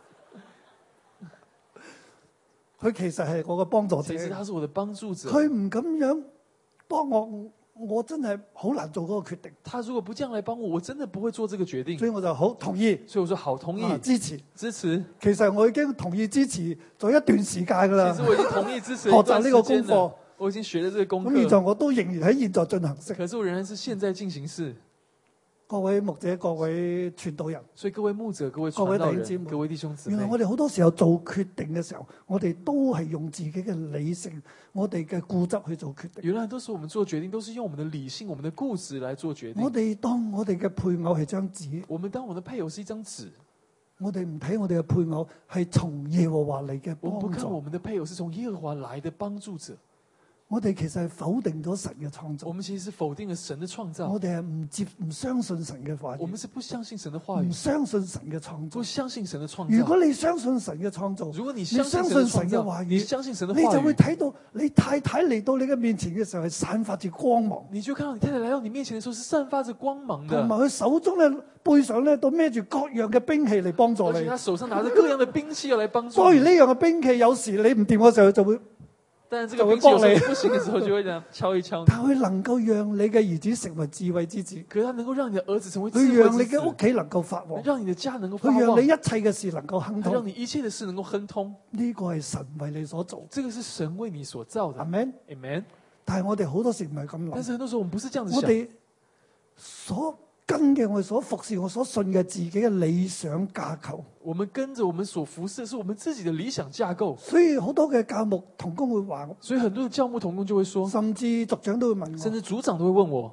佢其實係我嘅幫助者。 其實他是我的幫助者。 佢唔咁樣幫我真係好難做嗰個決定。 他如果不這樣來幫我，我真的不會做這個決定。 所以我就好同意。 所以我說好同意， 支持。 其實我已經同意支持咗一段時間㗎啦。 其實我已經同意支持學習呢個功課。 我已經學了這個功課。 咁現在我都仍然喺現在進行式。 可是我仍然是現在進行式。 各位牧者、各位傳道人， 所以各位牧者、各位傳道人、各位弟兄姊妹， 原來我哋好多時候做決定嘅時候，我哋都係用自己嘅理性、我哋嘅固執去做決定。 原來很多時候我們做決定都是用我們的理性、我們的固執來做決定。 我哋當我哋嘅配偶係張紙， 我們當我們的配偶是一張紙， 我哋唔睇我哋嘅配偶係從耶和華嚟嘅幫助。 我們不看我們的配偶是從耶和華來的幫助者。 我哋其實係否定咗神嘅創造。 我們其實是否定了神的創造。 我哋係唔相信神嘅話語。 我們是不相信神的話語。 唔相信神嘅創造。 不相信神的創造。 如果你相信神嘅創造， 如果你相信神嘅話語， 你相信神的話語， 你就會睇到你太太嚟到你嘅面前嘅時候係散發住光芒。 你就看到你太太來到你面前嘅時候是散發着光芒的。 同埋佢手中咧背上咧都孭住各樣嘅兵器嚟幫助你。 而且他手上拿着各樣的兵器要來幫助你。 當然呢樣嘅兵器有時你唔掂嘅時候就會。 但係這個兵器有時候不行嘅時候就會這樣敲一敲。 但佢能夠讓你嘅兒子成為智慧之子。 可是他能夠讓你的兒子成為智慧之子。 佢讓你嘅屋企能夠發旺。 讓你的家能夠發旺。 佢讓你一切嘅事能夠亨通。 讓你一切的事能夠亨通。 呢個係神為你所做。 這個是神為你所造的。 阿門。 阿門。 但係我哋好多時唔係咁諗。 但是很多時候我們不是這樣子想。 我哋所跟嘅我哋所服侍我所信嘅自己嘅理想架構， 我們跟着我們所服侍，是我們自己的理想架構。 所以好多嘅教牧同工會話， 所以很多嘅教牧同工就會說， 甚至族長都會問我， 甚至組長都會問我，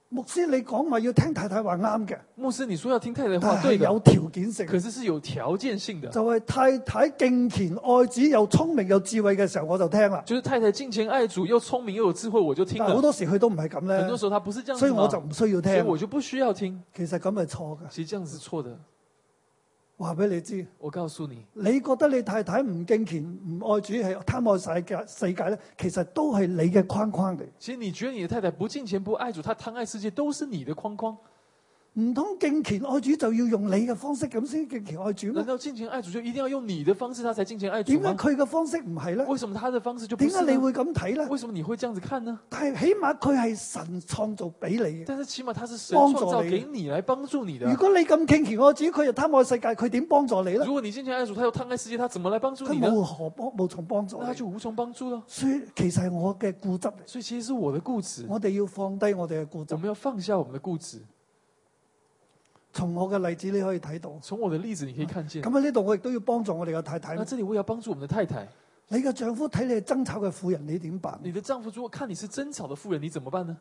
牧師你講話要聽太太話啱嘅， 牧師，你說要聽太太的但話，對的， 係有條件性， 可是是有條件性的。 就係太太敬虔愛子又聰明又智慧嘅時候，我就聽啦。 就是太太敬虔愛主，又聰明又有智慧，我就聽但係好了。 多時佢都唔係咁咧， 很多時候他不是這樣子所以嘛我就唔需要所以聽。 我就不需要聽。 其實咁係錯嘅， 其實這樣子是錯的。 話俾你知。 我告訴你， 你覺得你太太唔敬虔、唔愛主，係貪愛世界咧，其實都係你嘅框框嚟。 其實你覺得你的太太不敬虔不愛主，她貪愛世界，都是你的框框。 唔通敬虔愛主就要用你嘅方式咁先敬虔愛主咩難？道敬虔愛主就一定要用你的方式，他才敬虔愛主點解嗎？ 佢嘅方式唔係咧？ 為什麼他的方式就不是呢？ 點解你會咁睇咧？ 為什麼你會這樣子看呢？ 但係起碼佢係神創造俾你嘅。 但是起碼他是神幫助你創造給你來幫助你的。 如果你咁敬虔愛主，佢又貪愛世界，佢點幫助你咧？ 如果你敬虔愛主，他又貪愛世界，他怎麼來幫助佢你呢？ 無從幫助你。 那他就無從幫助了。 所以其實係我嘅固執嚟， 所以其實是我的固執， 我哋要放低我哋嘅固執。 我們要放下我們的固執。 從我嘅例子你可以睇到。 從我的例子你可以看見。 咁喺呢度我亦都要幫助我哋嘅太太。 那這裡我也要幫助我們的太太。 你嘅丈夫睇你係爭吵嘅婦人，你點辦？ 你的丈夫如果看你是爭吵的婦人，你怎麼辦呢？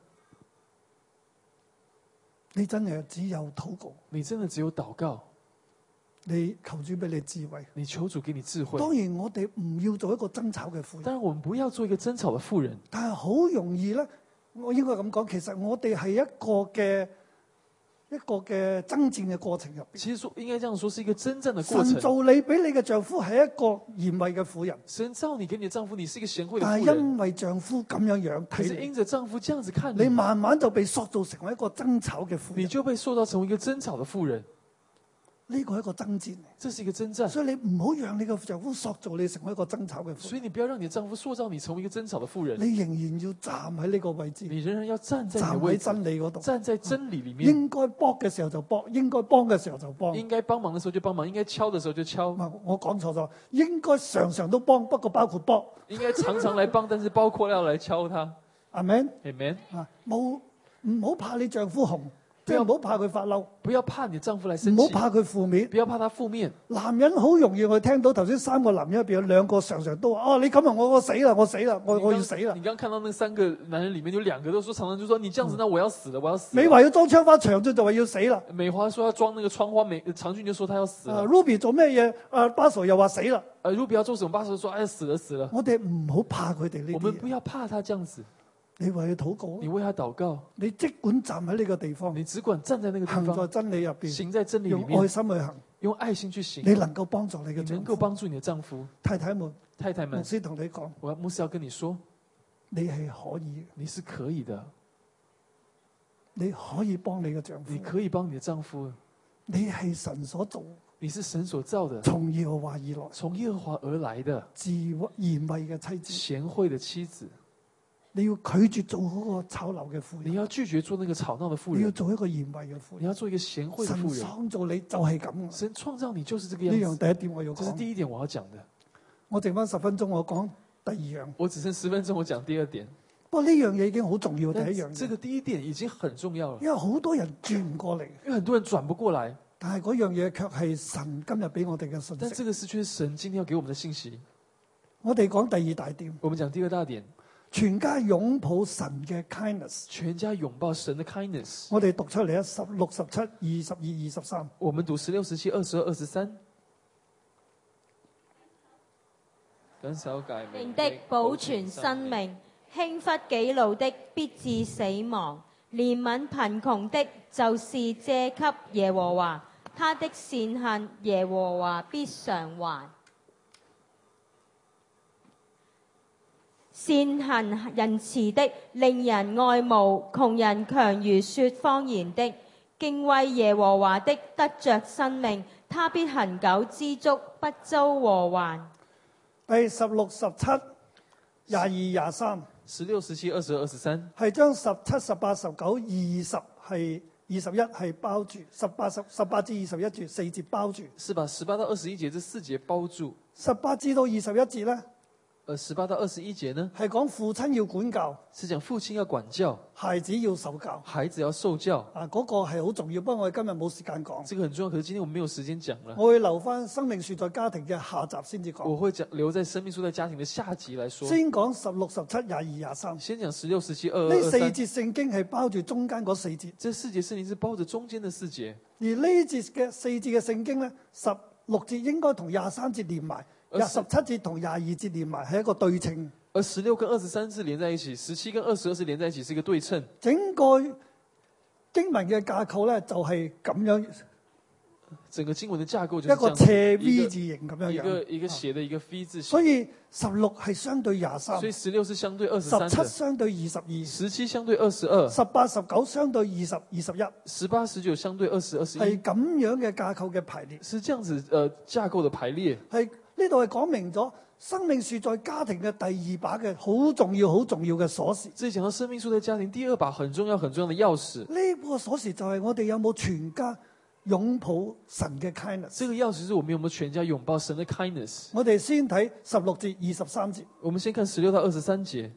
你真係只有禱告， 你真的只有禱告， 你求主俾你智慧。 你求主給你智慧。 當然我哋唔要做一個爭吵嘅婦人， 當然我們不要做一個爭吵的婦人， 但係好容易咧，我應該咁講，其實我哋係一個嘅爭戰嘅過程入邊。 其實說應該這樣說，是一個征戰的過程。 神造你俾你嘅丈夫係一個賢惠嘅婦人， 神造你給你的丈夫，你是一個賢惠的但係婦人。 因為丈夫咁樣樣可是睇因着丈夫這樣子看你，慢慢就被塑造成為一個爭吵嘅婦人。 你就被塑造成為一個爭吵的婦人。 呢個係一個爭戰嚟， 這是一個征戰， 所以你唔好讓你嘅丈夫塑造你成為一個爭吵嘅婦人。 所以你不要讓你的丈夫塑造你成為一個爭吵的婦人。 你仍然要站喺呢個位置， 你仍然要站在你站喺的位置， 真理嗰度。 站在真理裡面。 應該幫嘅時候就幫，應該幫嘅時候就幫。 應該幫忙的時候就幫忙，應該敲的時候就敲。 我講錯咗，應該常常都幫，不過包括幫。 應該常常來幫，但是包括要來敲他。 阿們， Amen。 啊，唔好怕你丈夫紅，即係唔好怕佢發嬲， 不要怕你的丈夫來生氣， 唔好怕佢負面。 不要怕他負面。 男人好容易，我聽到頭先3個男人入邊有2個常常都話：哦，你咁樣我死啦，我死啦，我要死啦。 你剛看到那3個男人裡面有2個都說，常常就說你這樣子，那我要死了，我要死了。 美華要裝窗花，長俊就話要死啦。 美華說要裝那個窗花，長俊就說他要死了。 Ruby 做咩嘢？巴嫂又話死啦。 Ruby 要做什麼？巴嫂說哎死了死了。 我哋唔好怕佢哋呢啲嘢。 我們不要怕他這樣子。 你為佢禱告， 你為他禱告， 你即管站喺呢個地方， 你只管站在那個地方， 行在真理入邊， 行在真理裡面， 用愛心去行， 用愛心去行， 你能夠幫助你嘅你丈夫， 能夠幫助你的丈夫。 太太們， 太太們， 牧師同你講， 牧師要跟你說， 你係可以嘅， 你是可以的， 你可以幫你嘅丈夫， 你可以幫你的丈夫， 你係神所造， 你是神所造的， 從耶和華而來， 從耶和華而來的賢惠嘅妻子， 賢惠的妻子。 你要拒絕做嗰個吵鬧嘅婦人， 你要拒絕做那個吵鬧的婦你要人， 做一個賢惠嘅婦人， 你要做一個賢惠的神婦人。 創造你就係咁， 神創造你就是這個呢樣子。 樣第一點我要這是講。 第一點我要講的。 我剩翻10分鐘，我講第二樣。 我只剩10分鐘，我講第二點。 不過呢樣嘢已經好重要，第但一樣嘢。 這個第一點已經很重要了， 因為好多人轉唔過嚟， 因為很多人轉不過來。 但係嗰樣嘢卻係神今日俾我哋嘅信息。 但這個是卻是神今天要給我們的信息。 我哋講第二大點， 我們講第二大點， 全家擁抱神嘅 kindness。 全家擁抱神的 kindness。 我哋讀出嚟啊，16、17、22、23。 我們讀16、17、22、23。謹守誡命的保存生命，輕忽己怒的必致死亡。憐憫貧窮的，就是借給耶和華，他的善行耶和華必償還。善行仁慈的，令人愛慕；窮人強如說謊言的，敬畏耶和華的得着生命，他必恒久知足，不遭禍患。 第16、17、22、23。 16、17、22、23 係將17、18、19、20係21係包住，18至21節4節包住。 是把18到21節這4節包住。 18至到21節咧， 18到21節呢， 係講父親要管教， 是講父親要管教， 孩子要受教。 孩子要受教。 嗰個係好重要，不過我哋今日冇時間講。 這個很重要，可是今天我們沒有時間講了。 我會留翻生命樹在家庭嘅下集先至講。 我會留在生命樹在家庭的下集來說。 先講16、17、22、23。 先講16、17、22、 呢四 23。 節聖經係包住中間嗰四節。 這4節聖經是包着中間的4節。 而呢節嘅4節嘅聖經咧，16節應該同23節連埋，17節同22節連埋，係一個對稱。 而16跟23是連在一起，17跟22是連在一起，是一個對稱。 整個經文嘅架構咧就係咁樣， 整個經文的架構就是一個斜 V 字形咁樣樣， 一個斜的一個 V 字形。 所以16係相對23， 所以16是相對23 17相對22 ，17相對22 ，18、19相對20、21， 18、19相對20、21， 係咁樣嘅架構嘅排列， 是這樣子架構的排列。 係呢度係講明咗生命樹在家庭嘅第2把嘅好重要、好重要嘅鎖匙。 這裡講到生命樹在家庭第2把很重要、很重要的鑰匙。 呢個鎖匙就係我哋有冇全家擁抱神嘅 kindness。 這個鑰匙是我們有沒有全家擁抱神的 kindness。 我哋先睇16至23節。 我們先看16到23節。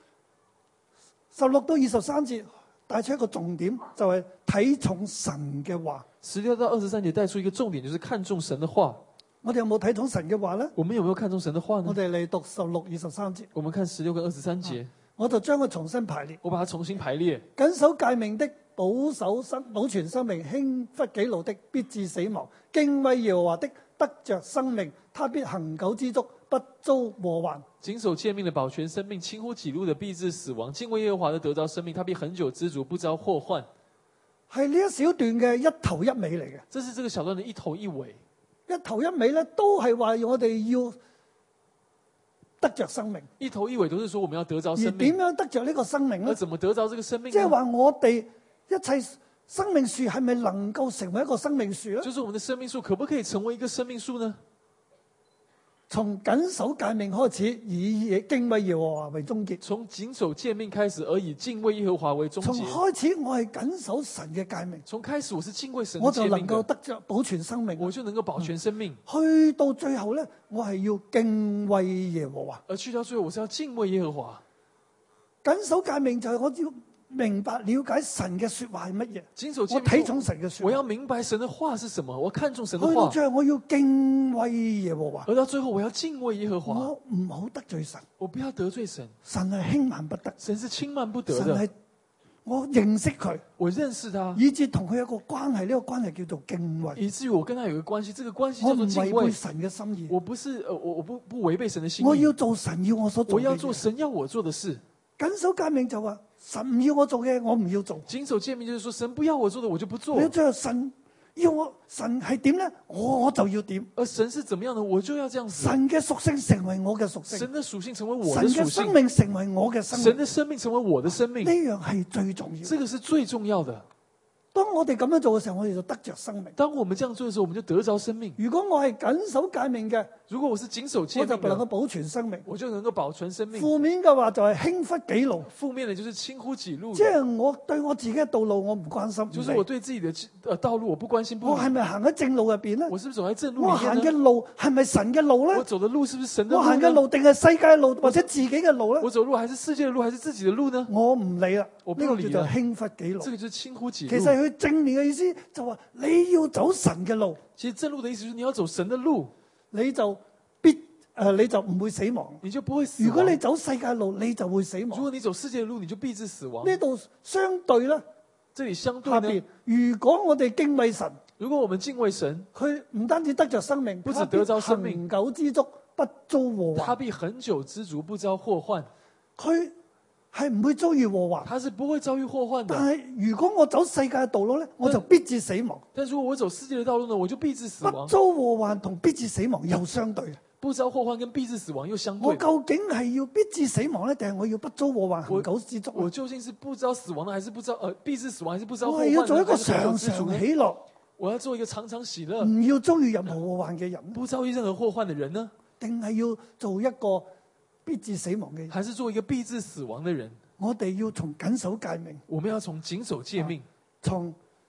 16到23節帶出一個重點，就係睇重神嘅話。 16到23節帶出一個重點，就是看重神的話。 我哋有冇睇重神嘅話呢？ 我們有沒有看重神的話呢？ 我哋嚟讀16、23節。 我們看16跟23節。 我就將佢重新排列。 我把它重新排列。 謹守誡命的，保存生命；輕忽己怒的，必致死亡。敬畏耶和華的，得着生命，他必恒久知足，不遭禍患。 謹守誡命的，保全生命；輕忽己怒的，必致死亡。敬畏耶和華的，得着生命，他必恒久知足，不遭禍患。 係呢一小段嘅一頭一尾嚟嘅。 這是這個小段的一頭一尾。 一頭一尾咧，都係話我哋要得着生命。 一頭一尾都是說我們要得着生命。 而點樣得着呢個生命呢？ 而怎麼得着這個生命呢？ 即係話我哋一切生命樹係咪能夠成為一個生命樹咧？ 就是我們的生命樹可不可以成為一個生命樹呢？ 從謹守誡命開始，以敬畏耶和華為終結。 從謹守誡命開始，而以敬畏耶和華為終結。 從開始我係謹守神嘅誡命。 從開始我是敬畏神嘅誡命， 我就能夠得着保存生命。 我就能夠保全生命。 去到最後咧，我係要敬畏耶和華。 而去到最後，我是要敬畏耶和華。 謹守誡命就係我要明白了解神嘅說話係乜嘢。我睇重神嘅說話。 我要明白神的話是什麼，我看重神的話。 去到最後我要敬畏耶和華。 而到最後我要敬畏耶和華。 我唔好得罪神。 我不要得罪神。 神係輕慢不得。 神是輕慢不得的。 神係我認識佢， 我認識他， 以至同佢有個關係，呢個關係叫做敬畏。 以至於我跟他有個關係，這個關係叫做敬畏。 我唔違背神嘅心意。 我不是我不違背神的心意。 我要做神要我所做嘅嘢。 我要做神要我做的事。 謹守誡命就話神唔要我做嘅，我唔要做。 謹守誡命就是說神不要我做的，我就不做。 你最後神要我，神係點咧？我就要點。 而神是怎麼樣的，我就要這樣子。 神嘅屬性成為我嘅屬性。 神的屬性成為我的屬性。 神嘅生命成為我嘅生命。 神的生命成為我的生命。 呢樣係最重要。 這個是最重要的。 當我哋咁樣做嘅時候，我哋就得着生命。 當我們這樣做嘅時候，我們就得着生命。 如果我係謹守誡命嘅， 如果我是謹守誡命， 我就能夠保存生命。 我就能夠保存生命。 負面嘅話就係輕忽己怒。 負面的就是輕忽己怒。 即係我對我自己嘅道路我唔關心。 就是我對自己的道路我不關心。 我係咪行喺正路入邊呢？ 我是不是走喺正路裏面呢？ 我行嘅路係咪神嘅路呢？ 我走的路是不是神的路呢？ 我行嘅路定係世界路或者自己嘅路呢？ 我走路還是世界的路還是自己的路呢？ 我唔理啦。 我不理啦。 呢個叫做輕忽己怒。 這個就是輕忽己怒。 其實佢正面嘅意思就話你要走神嘅路。 其實正路的意思就是你要走神的路， 你就唔會死亡。 你就不會死亡。 如果你走世界路，你就會死亡。 如果你走世界的路，你就必致死亡。 呢度相對啦， 這裡相對呢， 如果我哋敬畏神， 如果我們敬畏神， 佢唔單止得着生命， 不止得着生命， 恒久知足，不遭禍患。 他必恒久知足，不遭禍患。 佢係唔會遭遇禍患， 他是不會遭遇禍患的。 但係如果我走世界嘅道路咧，我就必致死亡。 但如果我走世界的道路呢，我就必致死亡。 不遭禍患同必致死亡又相對。 不遭禍患跟必致死亡又相對。 我究竟係要必致死亡咧，定係我要不遭禍患恒久知足？ 我究竟是不遭死亡呢，還是不遭必致死亡，還是不遭禍患？ 我係要做一個常常喜樂， 我要做一個常常喜樂， 唔要遭遇任何禍患嘅人， 不遭遇任何禍患的人呢？ 定係要做一個必致死亡嘅人， 還是做一個必致死亡的人？ 我哋要從謹守誡命， 我們要從謹守誡命， 從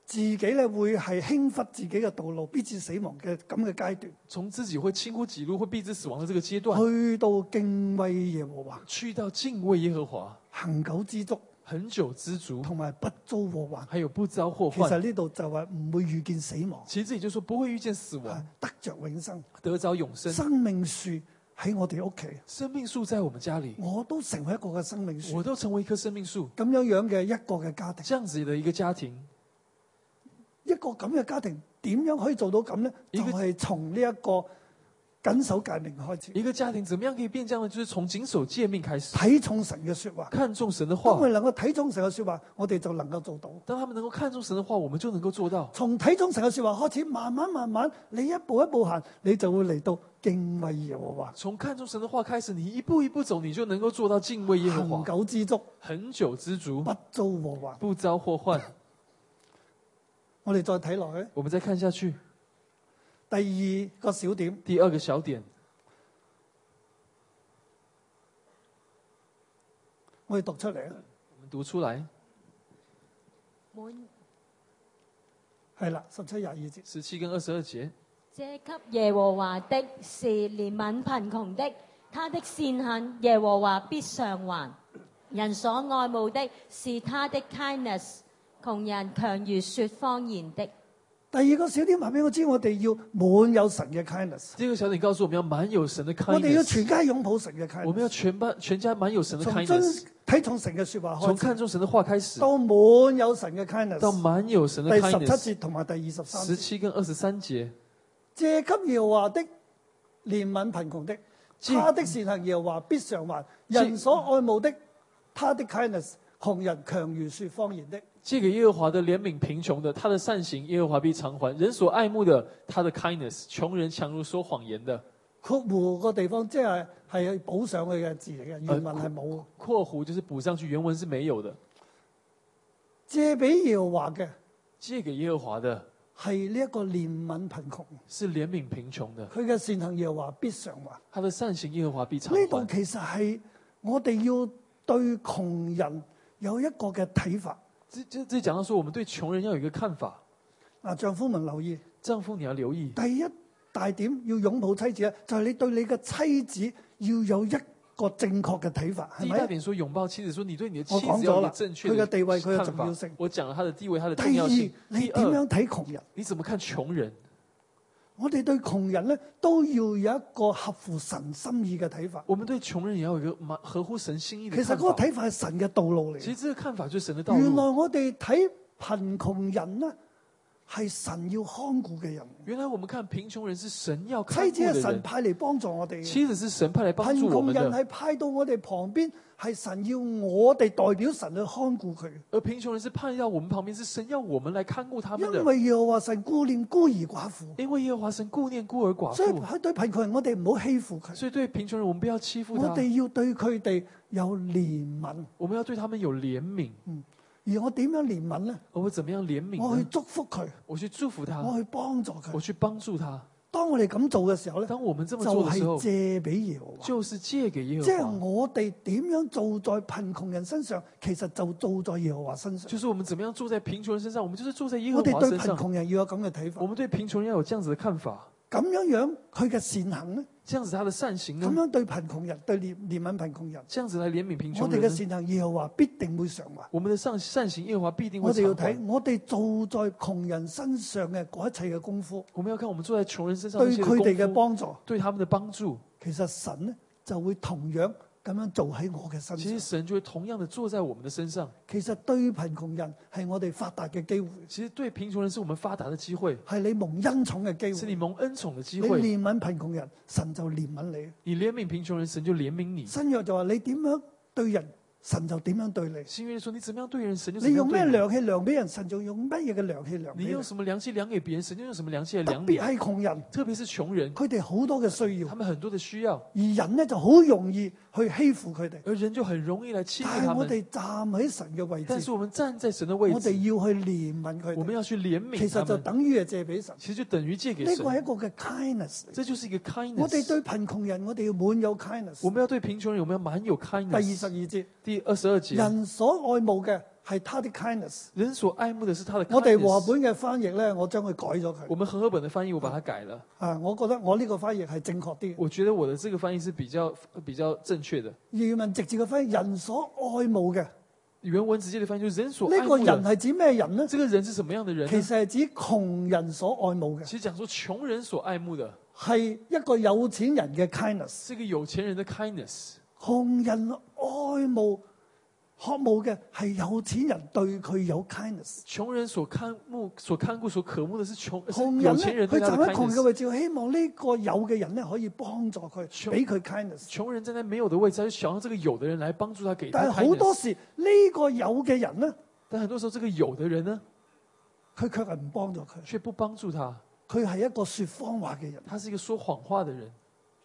自己咧會係輕忽自己嘅道路，必至死亡嘅咁嘅階段， 從自己會輕忽己路，會必致死亡的這個階段， 去到敬畏耶和華， 去到敬畏耶和華， 恒久知足， 恒久知足， 同埋不遭禍患。 還有不遭禍其實患。 呢度就話唔會遇見死亡， 其實這裡就說不會遇見死亡， 得着永生。 得着永生。 生命樹喺我哋屋企， 生命樹在我們家裡， 我都成為一個嘅生命樹。 我都成為一棵生命樹。 咁樣嘅一個嘅家庭， 這樣子的一個家庭， 一個咁嘅家庭點樣可以做到咁呢？就係從呢一個謹守誡命開始。 一個家庭怎麼樣可以變這樣呢？就是從謹守誡命開始， 睇重神嘅說話， 看重神的當話。 我哋能夠睇重神嘅說話，我哋就能夠做到。 當他們能夠看重神的話，我們就能夠做到。 從睇重神嘅說話開始，慢慢，你一步一步行，你就會嚟到敬畏耶和華。 從看重神的話開始，你一步一步走，你就能夠做到敬畏耶和華。 恒久知足， 恒久知足， 不遭禍患。 不遭禍患。 我哋再睇落去， 我們再看下去， 第二個小點， 第二個小點， 我哋讀出嚟啊。 我們讀出來， 係啦，17、22節 17跟22節。 這給耶和華的是憐憫貧窮的，他的善行耶和華必償還。人所愛慕的是他的 kindness， 窮人強如說謊言的。 第二個小點話俾我知，我哋要滿有神嘅 kindness。 第二個小點告訴我們要滿有神的 kindness。 我哋要全家擁抱神嘅 kindness。 我們要全家滿有神的從 kindness。 睇重神嘅說話開始， 從看重神的話開始， 到滿有神嘅 kindness， 到滿有神的第 kindness。 17節同埋第23節。 17跟23節。 借給耶和華的憐憫貧窮的，他的善行耶和華必償還。人所愛慕的，他的 kindness， 窮人強如說謊言的。 借給耶和華的憐憫貧窮的，他的善行耶和華必償還。人所愛慕的，他的 kindness， 窮人強如說謊言的。 括弧個地方即係補上去嘅字嚟嘅，原文係冇。 括弧就是補上去，原文是沒有的。 借俾耶和華嘅， 借給耶和華的係呢一個憐憫貧窮， 是憐憫貧窮的。 佢嘅善行耶和華必償還。 他的善行耶和華必償還。 呢度其實係我哋要對窮人有一個嘅睇法。 這講到說，我們對窮人要有一個看法。 丈夫們留意， 丈夫你要留意。 第一大點要擁抱妻子咧，就係你對你嘅妻子要有一個正確嘅睇法，係咪？ 第一大點說擁抱妻子，說你對你的妻子我講咗啦， 要有正確佢嘅地位，佢嘅看法重要性。 我講了他的地位，他的第重要性。 二，你點樣睇窮人？ 你怎麼看窮人？ 我哋對窮人咧都要有一個合乎神心意嘅睇法。 我們對窮人也要有一個合乎神心意嘅其看法。 實嗰個睇法係神嘅道路嚟。 其實這個看法就是神的道路。 原來我哋睇貧窮人呢，係神要看顧嘅人。 原來我們看貧窮人是神要看顧妻子係神的人。 派嚟幫助我哋。 妻子是神派嚟幫助我們的。 貧窮人係派到我哋旁邊，係神要我哋代表神去看顧佢。 而貧窮人是派到我們旁邊，是神要我們來看顧他們的。 因為耶和華神顧念孤兒寡婦。 因為耶和華神顧念孤兒寡所以婦。 對貧窮人，我哋唔好欺負佢。 所以對貧窮人，我們不要欺負他。 我哋要對佢哋有憐憫。 我們要對他們有憐憫。 而我點樣憐憫呢？ 我會怎麼樣憐憫呢？ 我去祝福佢， 我去祝福他， 我去幫助佢， 我去幫助他。 當我哋咁做嘅時候咧， 當我們這麼就做嘅時候， 係借俾耶和華， 就是借給耶即係和華。 我哋點樣做在貧窮人身上，其實就做在耶和華身上。 就是我們怎麼樣做在貧窮人身上，我們就是做在耶和我哋對華身上。 貧窮人要有咁嘅睇法。 我們對貧窮人要有這樣子的看法。 咁樣佢嘅善行呢？ 這樣子他的善行呢？ 咁樣對貧窮人，對憐憫貧窮人， 這樣子來憐憫貧窮人。 我哋嘅善行耶和華必定會償還。 我們的善行耶和華必定會償還。 我哋要睇，我哋做在窮人身上嘅嗰一切嘅功夫。 我們要看我們做在窮人身上對佢哋嘅幫助， 對他們的幫助。 其實神呢就會同樣咁樣做喺我嘅身上。 其實神就會同樣的坐在我們的身上。 其實對貧窮人係我哋發達嘅機會。 其實對貧窮人是我們發達的機會。 係你蒙恩寵嘅機會。 是你蒙恩寵的機你會。 憐憫貧窮人，神就憐憫你。 你憐憫貧窮人，神就憐憫你。 新約就話你點樣對人，神就點樣對你。 新約說你怎麼樣對人，神就怎麼樣對你。 你用咩量器量俾人，神就用乜嘢嘅量器量俾你。 你用什麼量器量給別人，神就用什麼量器來量你。 特別係窮人， 特別是窮人， 佢哋好多嘅需要， 他們很多的需要， 而人呢就好容易去欺負佢哋。 而人就很容易來欺負但係我他們。 哋站喺神嘅位置， 但是我們站在神的位置， 我哋要去憐憫佢哋。 我們要去憐憫他們。 其實就等於係借俾神。 其實就等於借給呢神。 個係一個嘅 kindness。 這就是一個 kindness。 我哋對貧窮人，我哋要滿有 kindness。 我們要對貧窮人，我們要滿有 kindness。 第22節， 第22節， 人所愛慕嘅係他的 kindness。 人所愛慕的是他的 kindness。 我哋和合本嘅翻譯咧，我將佢改咗佢。 我們和合本的翻譯我把它改了。 我覺得我呢個翻譯係正確啲。 我覺得我的這個翻譯是比較正確的。 原文直接嘅翻譯，人所愛慕嘅。 原文直接的翻譯就是人所愛慕的。 呢個人係指咩人呢？ 這個人是什麼樣的人呢？ 其實係指窮人所愛慕嘅。 其實講說窮人所愛慕的係一個有錢人嘅 kindness。 這個有錢人的 kindness。 窮人愛慕渴慕嘅係有錢人對佢有 kindness。 窮人所看顧、所渴慕的是窮有錢人對他的 kindness。 佢站喺窮嘅位置，希望呢個有嘅人咧可以幫助佢，俾佢 kindness。 窮人站在沒有的位置，他就想要這個有的人來幫助他，給他 kindness。 但係好多時呢個有嘅人呢， 但很多時候這個有的人呢， 佢卻係唔幫助佢， 卻不幫助他。 佢係一個說謊話嘅人， 他是一個說謊話的人。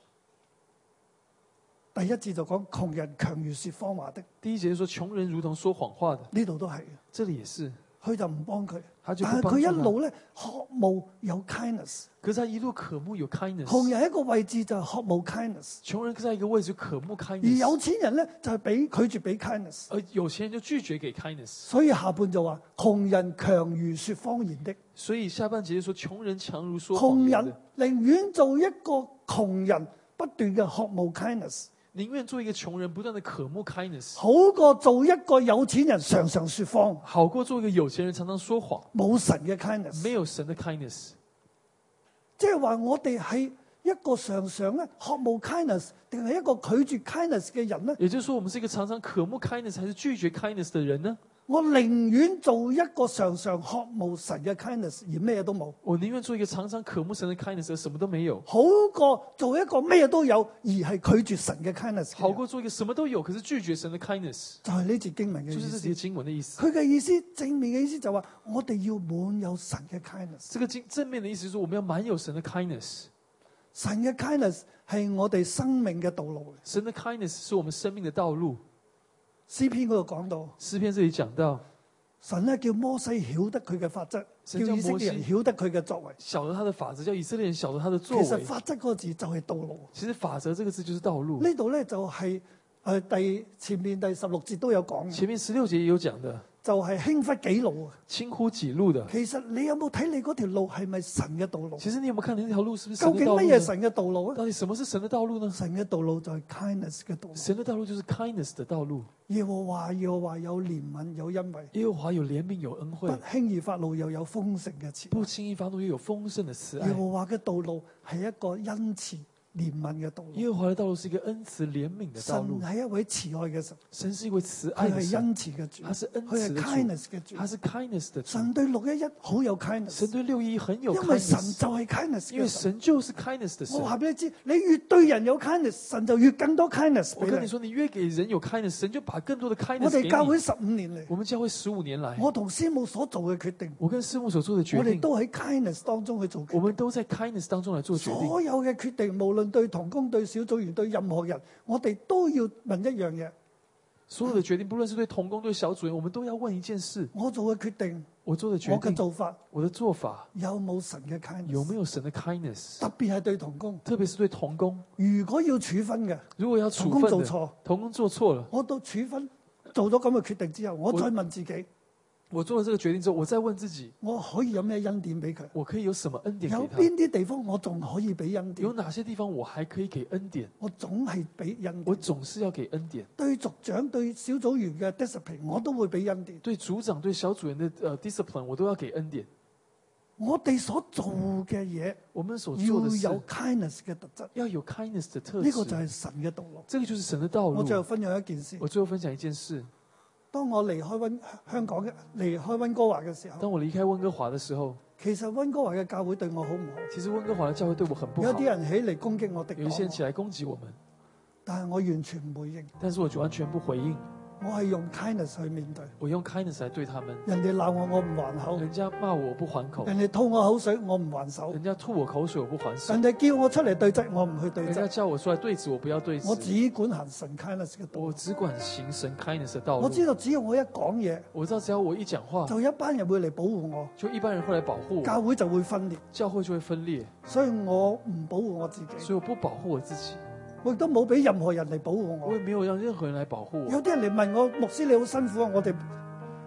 第一節就講窮人強如說謊話的， 第一節就說窮人如同說謊話的， 呢度都係嘅， 這裡也是， 佢就唔幫佢， 他就不但係佢幫助他一路咧渴慕有 kindness。 可是他一路渴慕有 kindness。 窮人一個位置就係渴慕 kindness， 窮人在一個位置渴慕 kindness， 而有錢人咧就係拒絕俾 kindness， 而有錢人就拒絕給 kindness。 所以下半就話窮人強如說謊言的， 所以下半節就說窮人強如說謊窮言的。 人寧願做一個窮人不斷嘅渴慕 kindness， 寧願做一個窮人不斷的渴慕 kindness， 好過做一個有錢人常常說謊， 好過做一個有錢人常常說謊， 冇神嘅 kindness， 沒有神的 kindness。 即係話我哋係一個常常咧渴慕 kindness，定係一個拒絕 kindness 嘅人呢？ 也就是說，我們是一個常常渴慕 kindness，還是拒絕 kindness 的人呢？ 我寧願做一個常常渴慕神嘅 kindness，而咩都冇。 我寧願做一個常常渴慕神的 kindness，而什麼都沒有， 好過做一個咩都有，而係拒絕神嘅 kindness。 好過做一個什麼都有，可是拒絕神的 kindness。 就係呢節經文嘅意就是這思。 節經文的意思。 佢嘅意思正面嘅意思就話，我哋要滿有神嘅 kindness。 這個正面的意思是說，我們要滿有神的 kindness。 神嘅 kindness 係我哋生命嘅道路。 神的 kindness 是我們生命的道路。 詩篇嗰度講到， 詩篇這裡講到， 神咧叫摩西曉得佢嘅法則，叫以色列人曉得佢嘅作為。 曉得他的法則，叫以色列人曉得他的作為。 其實法則嗰個字就係道路。 其實法則這個字就是道路。 呢度咧就係前面第16節都有講。 前面16節也有講的。 就係輕忽己路啊！ 輕忽己路的。 其實你有冇睇你嗰條路係咪神嘅道路？ 其實你有冇看你那條路是不是神的道路？ 究竟乜嘢神嘅道路啊？ 到底什麼是神的道路呢？ 神嘅道路就係 kindness 嘅道路。 神的道路就是 kindness 的道路。 耶和華有憐憫有恩惠。 耶和華有憐憫有恩惠。 不輕易發怒又有豐盛嘅慈愛。 不輕易發怒又有豐盛的慈愛。 耶和華嘅道路係一個恩慈憐憫嘅道路。 耶和華的道路是一個恩慈憐憫的道路。 神係一位慈愛嘅神。 神是一位慈愛的神。 佢係恩慈嘅主。 他是恩慈的主。 佢係 kindness 嘅主。 他是 kindness 的主。 神對611好有 kindness。 神對611很有 kindness。 因為神就係 kindness。 因為神就是 kindness 的神。 我話俾你知，你越對人有 kindness，神就越更多 kindness。 我跟你說，你越給人有 kindness，神就把更多的 kindness 給你。 我哋教會15年嚟， 我們教會15年來， 我同師母所做嘅決定， 我跟師母所做的決定， 我哋都喺 kindness 當中去做決定。 我們都在 kindness 當中來做決定。 所有嘅決定，無論對同工、對小組員、對任何人，我哋都要問一樣嘢。 所有的決定，不論是對同工、對小組員，我們都要問一件事： 我做嘅決定， 我做的決定， 我嘅做法， 我的做法有冇神嘅 kindness？ 有沒有神的 kindness？ 特別係對同工， 特別是對同工， 如果要處分嘅， 如果要處分同工做錯， 同工做錯了， 我到處分做咗咁嘅決定之後，我再問自己。 我做了這個決定之後，我再問自己， 我可以有咩恩典俾佢？ 我可以有什麼恩典給他？ 有邊啲地方我仲可以俾恩典？ 有哪些地方我還可以給恩典？ 我總係俾恩典。 我總是要給恩典。 對族長、對小組員嘅 discipline，我都會俾恩典。 對組長、對小組員的discipline，我都要給恩典。 我哋所做嘅嘢， 我們所做的事要有 kindness 嘅特質， 要有 kindness 的特質。 呢個就係神嘅道路。 這個就是神的道路。 我最後分享一件事。 我最後分享一件事。 當我離開香港離開溫哥華嘅時候， 當我離開溫哥華的時候， 其實溫哥華嘅教會對我好唔好？ 其實溫哥華的教會對我很不好。 有啲人起嚟攻擊我哋， 有一些人起來攻擊我們， 但係我完全唔回應。 但是我完全不回應。 我係用 kindness 去面對， 我用 kindness 來對他們。 人哋鬧我，我唔還口； 人家罵我，我不還口； 人哋吐我口水，我唔還手； 人家吐我口水，我不還手； 人哋叫我出嚟對質，我唔去對質； 人家叫我出來對質，我不要對質。 我只管行神 kindness 嘅道路。 我只管行神 kindness 的道路。 我知道只要我一講嘢， 我知道只要我一講話， 就一班人會嚟保護我， 就一班人會來保護我， 教會就會分裂， 教會就會分裂。 所以我唔保護我自己， 所以我不保護我自己。 我亦都冇俾任何人嚟保護我。 我也沒有讓任何人來保護我。 有啲人嚟問我，牧師你好辛苦啊！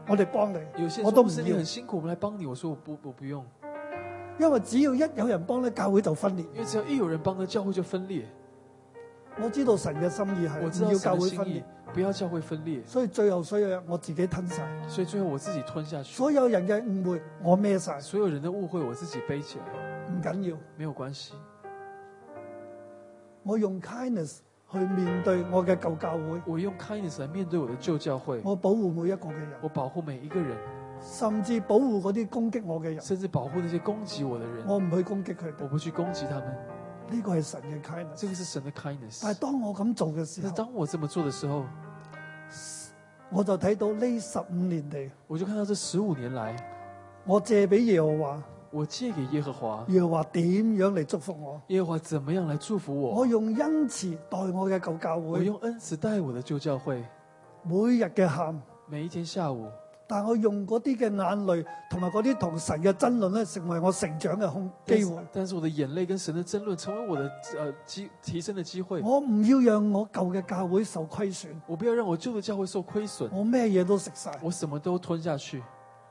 我哋幫你有些，人我都唔说牧师你要很辛苦，我们来帮你。我说我不用， 因為只要一有人幫咧，教會就分裂。 因为只要一有人帮呢，教会就分裂。 我知道神嘅心意係我知道唔要神的心意教會分裂，， 不要教会分裂。 所以最後所有嘢我自己吞晒， 所以最後我自己吞下去， 所有人嘅誤會我孭晒， 所有人的誤會我自己背起來， 唔緊要。 沒有關係。 我用 kindness 去面對我嘅舊教會， 我用 kindness 來面對我的舊教會， 我保護每一個嘅人， 我保護每一個人， 甚至保護嗰啲攻擊我嘅人， 甚至保護那些攻擊我的人。 我唔去攻擊佢哋。 我不去攻擊他們， 呢個係神嘅 kindness。 這個是神的 kindness。 但係當我咁做嘅時但是候， 當我這麼做的時候， 我就睇到呢15年嚟， 我就看到這15年來， 我借俾耶和華， 我借給耶和華， 耶和華點樣嚟祝福我？ 耶和華怎麼樣來祝福我？ 我用恩慈待我嘅舊教會， 我用恩慈待我的舊教會， 每日嘅喊， 每一天下午， 但我用嗰啲嘅眼淚同埋嗰啲同神嘅爭論咧，成為我成長嘅機會。 但是我的眼淚跟神的爭論成為我的提升的機會。 我唔要讓我舊嘅教會受虧損， 我不要讓我舊的教會受虧損， 我咩嘢都食晒。 我什麼都吞下去。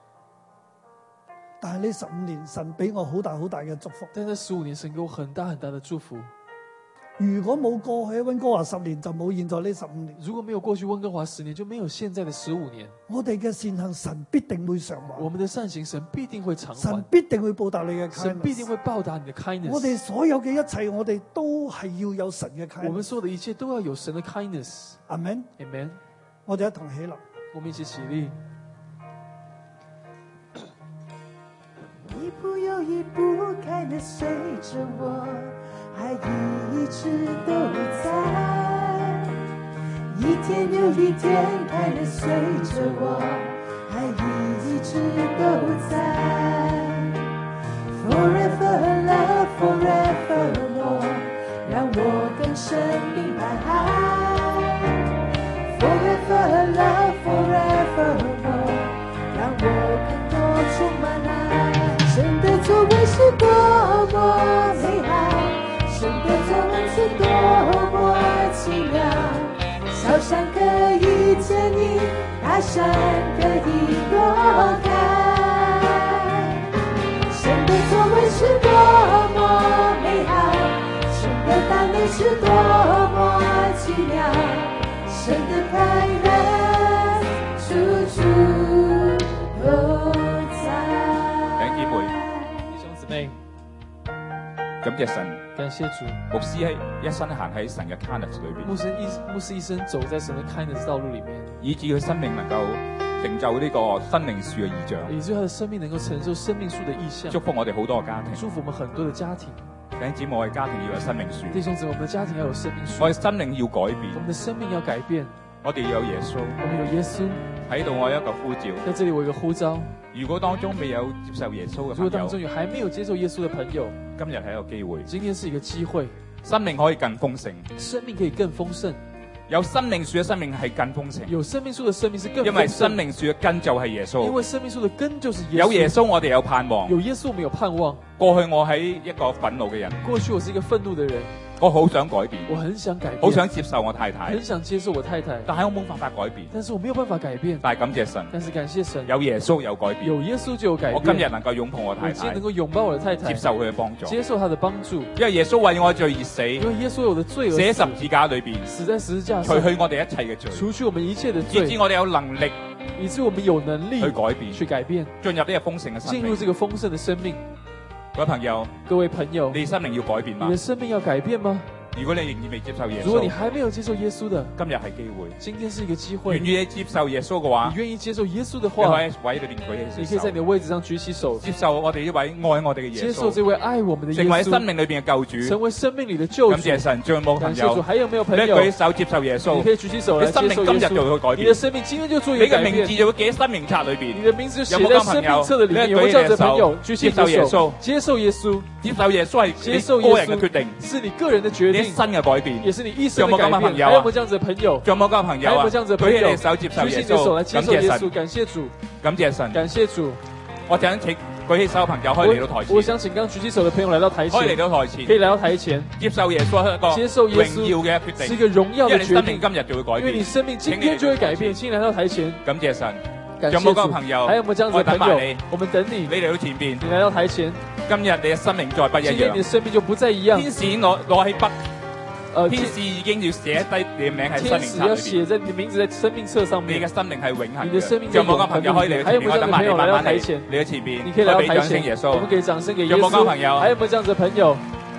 但係呢15年，神俾我好大好大嘅祝福。 但係15年，神給我很大很大的祝福。 如果冇過去喺溫哥華10年，就冇現在呢15年。 如果沒有過去溫哥華10年，就沒有現在的15年。 我哋嘅善行，神必定會償還。 我們的善行，神必定會償神還。 必定會報答你嘅 kindness。 神必定會報答你的 kindness。 我哋所有嘅一切，我哋都係要有神嘅 kindness。 我們所有的一切都要有神的 kindness。 Amen。 Amen。 我哋一同起立。 我們一起起立。 一步又一步開的隨着我，愛一直都在，一天又一天開的隨着我，愛一直都在。Forever love, forever more，讓我更深明白愛。Forever love, forever more，讓我更多充滿愛。神的作為是多麼美好，神的作為是多麼奇妙，小山可以見你，大山可以躲開。神的作為是多麼美好，神的大能是多麼奇妙，神的開恩處處都感謝神， 感謝主。 牧師喺一生行喺神嘅 kindness 裏邊， 牧師一生走在神的 kindness 道路裏面， 以致佢生命能夠成就呢個生命樹嘅異象， 以致他的生命能夠承受生命樹的異象， 祝福我哋好多嘅家庭， 祝福我們很多的家庭。 弟兄姊妹，我哋家庭要有生命樹， 弟兄姊妹，我們的家庭要有生命樹， 我哋生命要改變， 我們的生命要改變。 我哋要有耶穌， 我們有耶穌喺度，我有一個呼召， 在這裏我有一個呼召。 如果當中未有接受耶穌嘅朋友， 如果當中有還沒有接受耶穌的朋友， 今日係一個機會， 今天是一個機會， 生命可以更豐盛， 生命可以更豐盛。 有生命樹嘅生命係更豐盛， 有生命樹的生命是更豐盛， 因為生命樹嘅根就係耶穌， 因為生命樹的根就是耶穌。 有耶穌我哋有盼望， 有耶穌我們有盼望。 過去我喺一個憤怒嘅人， 過去我是一個憤怒的人， 我好想改變， 我很想改變， 好想接受我太太， 很想接受我太太， 但係我冇辦法改變， 但是我沒有辦法改變。 但係感謝神， 但是感謝神， 有耶穌有改變， 有耶穌就有改變。 我今日能夠擁抱我太太， 我今天能夠擁抱我的太太， 接受佢嘅幫助， 接受他的幫助， 因為耶穌為我罪而死， 因為耶穌為我的罪而死， 寫十字架裏邊， 死在十字架上， 除去我哋一切嘅罪， 除去我們一切的罪， 以致我哋有能力， 以致我們有能力去改變，進入呢個豐盛嘅生命， 進入這個豐盛的生命。各位朋友， 你生命要改變嗎？ 你的生命要改變嗎？ 如果你仍然未接受耶穌， 如果你還沒有接受耶穌的， 今日係機會， 今天是一個機會。 願意接受耶穌嘅話， 你願意接受耶穌的話， 你可以喺位裏邊舉起手， 你可以在你的位置上舉起手， 接受我哋呢位愛我哋嘅耶穌， 接受這位愛我們的耶穌， 成為生命裏邊嘅救主， 成為生命裏的救主。 感謝神，仲有冇朋友？ 還有沒有朋友？ 你舉手接受耶穌， 你可以舉起手來接受耶穌。 你生命今日就會改變， 你的生命今天就做一個改變。 你嘅名字就會記喺生命冊裏邊， 你的名字就寫在生命冊的裏面。有冇這樣的朋友？舉起手，接受耶穌， 接受耶穌係你個人嘅決定， 是你個人的決定， 你新嘅改變， 也是你一生的改變。 還有冇這樣子的朋友？ 仲有冇這樣子的朋友？ 還有冇這樣子的朋友？舉起你手接受耶穌， 感謝神，感謝主， 感謝神， 感謝主。 我想請舉起手嘅朋友可以嚟到台前。 我想請剛舉起手的朋友來到台前， 可以嚟到台前， 可以來到台前， 接受耶穌係一個榮耀嘅決定， 是一個榮耀的決定。 因為你生命今日就會改變， 因為你生命今天就會改變。請來到台前， 感謝神。 感有冇嗰個謝主。 朋友？ 还有没有这样子的朋友我等埋你？ 我们等你， 你嚟到前邊， 你来到台前， 今日你嘅生命再不一今天你的樣。 生命就不再一样。 天使攞起筆，天天使已經要寫低你嘅名喺生天使要命冊裏邊。 写在你的名字在生命册上面你嘅。生命係永恆嘅。 你的生命有冇嗰個朋友可以嚟到前面？我等埋你，慢慢嚟。你喺前邊， 你可以来到台我俾掌聲前， 耶穌我们。给掌聲給耶有冇嗰個穌。 朋友？ 還有沒有這樣子的朋友？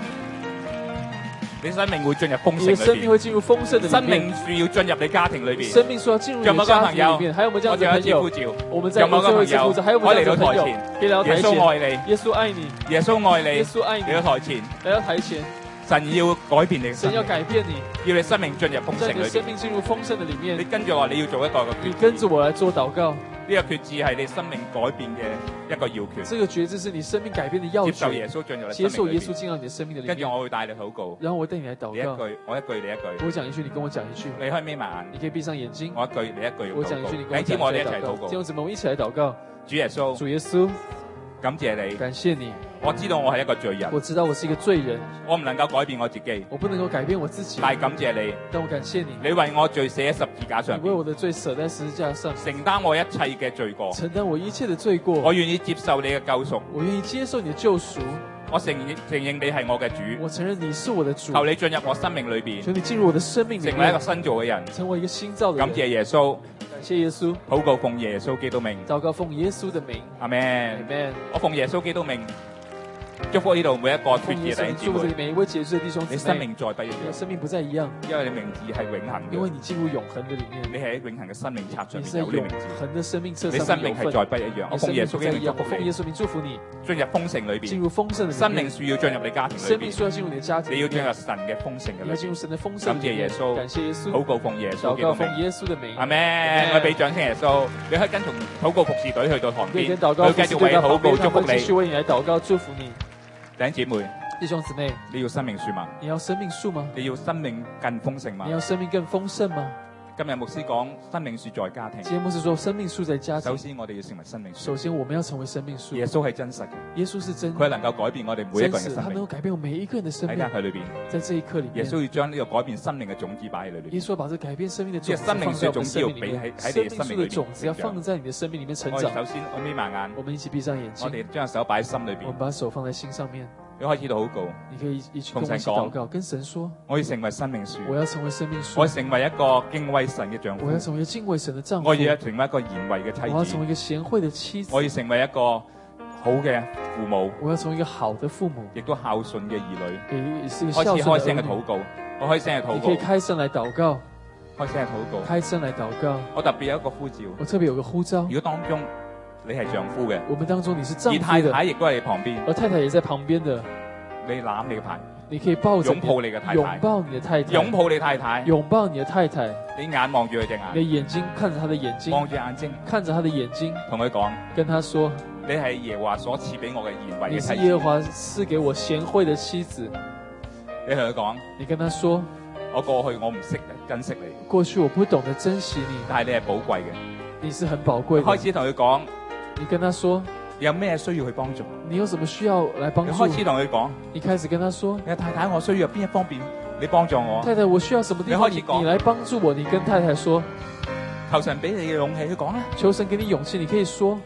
你生命會進入豐你的生盛裏邊。 命會進入豐盛的生裡面。 命樹要進入你家庭裏邊。 生命說要進入你有冇的家庭嗰個朋友？ 裡面。還有沒有這樣我子的朋友仲有一次呼？召。 我們在有冇嗰個最後一朋友？ 次呼召，還有沒有這樣子的朋友？可以來到台耶穌前。 愛你， 耶穌愛你， 耶穌愛你耶。穌愛你。 嚟到台前， 來到台前， 神要改變你嘅生神要命， 改變你， 要你生命進入豐盛裏邊在你的生。命進入豐盛的裡你面。 跟住我，你要做一個嘅你決跟着我來做禱告。 呢個決志係你生命改變嘅一個要訣。 這個決志是你生命改變的要接受耶訣。 穌進入你接受耶穌生命裏邊。 進到你的生命的裡跟住面。 我會帶你禱告， 然後我會帶你來禱告。 你一句，我一句，你一句。 我講一句，你跟我講一句。 你可以眯埋眼， 你可以閉上眼睛。 我一句，你一句。 我講一句，你跟我你知我哋一齊禱講一句來禱告。 告弟。兄姊妹，我們一起來禱告。 主耶穌， 主耶穌， 感謝你。 感謝你。 我知道我係一個罪人， 我知道我是一個罪人， 我唔能夠改變我自己， 我不能夠改變我自己。 但係感謝你， 但我感謝你， 你為我罪寫喺十字架上你為我的罪捨在十字架上， 承擔我一切嘅罪過。 承擔我一切的罪過。 我願意接受你嘅救贖， 我願意接受你的救贖。 我承認你係我嘅主， 我承認你是我的主。 求你進入我生命裏邊， 求你進入我的生命裡成為一個面， 新造嘅人。 成為一個新造的人。 感謝耶穌， 感謝耶穌， 禱告奉耶穌基督名， 禱告奉耶穌的名。 阿門。 Amen。 我奉耶穌基督名，祝福呢度每一個決志嘅弟兄姊祝福這裡妹， 每一位解志的弟兄姊妹。 你生命再不一你的樣， 生命不再一樣， 因為你名字係永恆嘅， 因為你進入永恆的裡你面， 係喺永恆嘅生命冊上面你是在永有你名字， 恆的生命冊你上面有份。 生命係再不一樣。我你生命奉耶穌基不再一樣，我督名祝福你， 奉耶穌名祝福你進入豐盛裏邊， 進入豐盛的裡生命面。 樹要進入你家庭裏邊， 生命樹要進入你的家庭裡面， 你要進入神嘅豐盛嘅裏邊。 你要進入神的豐盛裡面。 感謝耶穌感謝耶穌， 禱告奉耶穌禱告基督名奉。耶穌的名。 阿咩？我俾掌聲耶穌，你可以跟從禱告服侍隊去到旁邊， 可以跟禱告佢繼續為你禱告祝福繼續你。 為你來禱告祝福你。 弟兄姊妹， 弟兄姊妹， 你要生命樹嘛？ 你要生命樹嗎？ 你要生命更豐盛嘛你？要生命更豐盛嗎？ 今日牧師講生命樹在家庭。 今天牧師說生命樹在家庭。 首先我哋要成為生命樹。 首先我們要成為生命樹。 耶穌係真實嘅， 耶穌是真， 佢係能夠改變我哋每一個人嘅真實，他能夠生命。 改變我每一個人的生喺命。 佢裏邊， 在這一刻裡面， 耶穌要將呢個改變生命嘅種子擺喺裏邊。 耶穌把這改變生命的種子這生命放在我們樹生命裡面， 種子要俾喺生命你嘅生命裡面樹的種子要放在你的生命裡面成長。 我哋首先我眯埋眼， 我們一起閉上眼睛， 我哋將手擺喺心裏邊我們，把手放在心上面。 你開始禱告。 你可以一起跟我一起禱告，跟神說： 我要成為生命樹， 我要成為生命樹我要，成為一個敬畏神嘅丈夫我，要成為敬畏神的丈夫， 我要成為一個賢惠嘅妻子我要成為，一個賢惠的妻子， 我要成為一個好嘅父母， 我要成為一個好的父母， 亦都孝順嘅兒女。 也是一個孝開始開聲順的兒女。 嘅禱告，我開聲嘅禱你可以告， 開聲來禱告， 開聲嘅禱告。 開聲來禱告。 我特別有一個呼召， 我特別有個呼召如，果當中你係丈夫嘅， 我們當中你是丈而夫的， 太太亦都喺你旁邊， 而太太也在旁邊的， 你攬你嘅牌， 你可以抱着擁抱你嘅太太擁抱你的太太， 擁抱你太太， 擁抱你的太太， 你眼望住佢隻你的眼， 眼睛看着她的眼睛， 望住眼睛， 看着她的眼睛， 同佢講： 跟她說你係耶和華所賜俾我嘅賢惠你嘅妻子。 是耶和華賜給我賢惠的妻子。 你同佢講： 你跟她說我過去我唔識珍惜你， 過去我不懂得珍惜你， 但係你係寶貴嘅。 你是很寶貴的。 開始同佢講你跟她說有咩需要去幫助， 你有什麼需要來幫助你開始同佢講： 你開始跟她說你太太我需要邊一方面你幫助我， 太太我需要什麼地方你開始講你來幫助我。你跟太太說求神俾你嘅勇氣去講啦。 求神給你勇氣，你可以說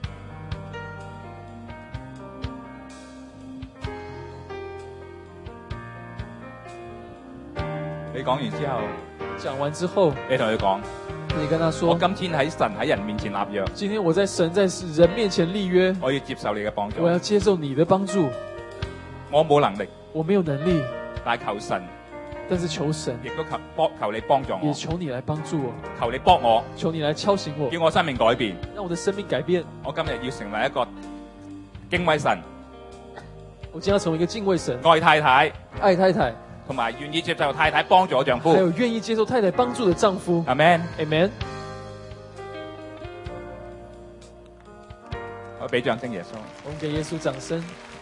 你講完之後， 講完之後你同佢講： 你跟她我說今天喺神喺人面前立約， 今天我在神在人面前立約， 我要接受你嘅幫助我。要接受你的幫助， 我冇能力， 我沒有能力， 但係求神， 但是求神亦都求你幫助我， 也求你來幫助我， 求你幫我， 求你來敲醒我， 叫我生命改變。 讓我的生命改變。 我今日要成為一個敬畏神、 我將要成為一個敬畏神、 愛太太， 愛太太， 同埋願意接受太太幫助我丈夫還。有願意接受太太幫助的丈夫。 阿 Man， Amen。 我俾掌聲耶穌。 我們給耶穌掌聲。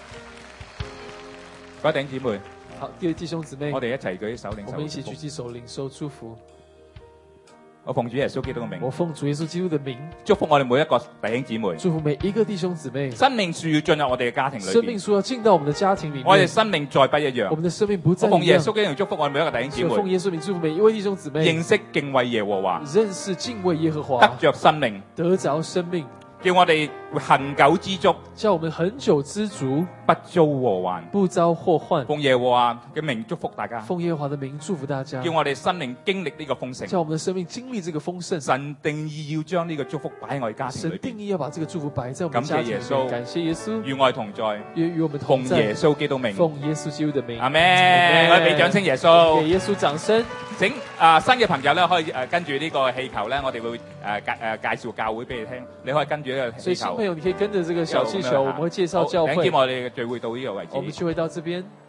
各位弟兄姊妹， 好，各位弟兄姊妹， 我哋一齊舉起手領受我們一起祝福舉起手領受祝福。 我奉主耶穌基督嘅名， 我奉主耶穌基督的名， 祝福我哋每一個弟兄姊妹。 祝福每一個弟兄姊妹。 生命樹要進入我哋嘅家庭裏邊， 生命樹要進到我們的家庭裡面。 我哋生命再不一樣。 我們的生命不再一樣。 我奉耶穌基督祝福我哋每一個弟兄姊妹。 奉耶穌名祝福每一位弟兄姊妹。 認識敬畏耶和華， 認識敬畏耶和華， 得着生命， 得着生命。 叫我哋恒久知足， 叫我們恒久知足， 不遭禍患， 不遭禍患。 奉耶和華嘅名祝福大家， 奉耶和華的名祝福大家， 叫我哋生命經歷呢個豐盛， 叫我們的生命經歷這個豐盛。 神定意要將呢個祝福擺喺我哋家庭裏邊， 神定意要把這個祝福擺在我們家庭裏面。感謝耶穌， 與我哋同在， 與我們同在。 奉耶穌基督名， 奉耶穌基督的名。 阿們，我哋俾掌聲耶穌， 給耶穌掌聲。 請新嘅朋友咧，可以跟住呢個氣球咧，我哋會介紹教會俾你聽，你可以跟住呢個氣球。 所以新朋友，你可以跟着這個小氣球，我們會介紹教會。 請接我哋嘅聚會到呢個位置。 我們聚會到這邊。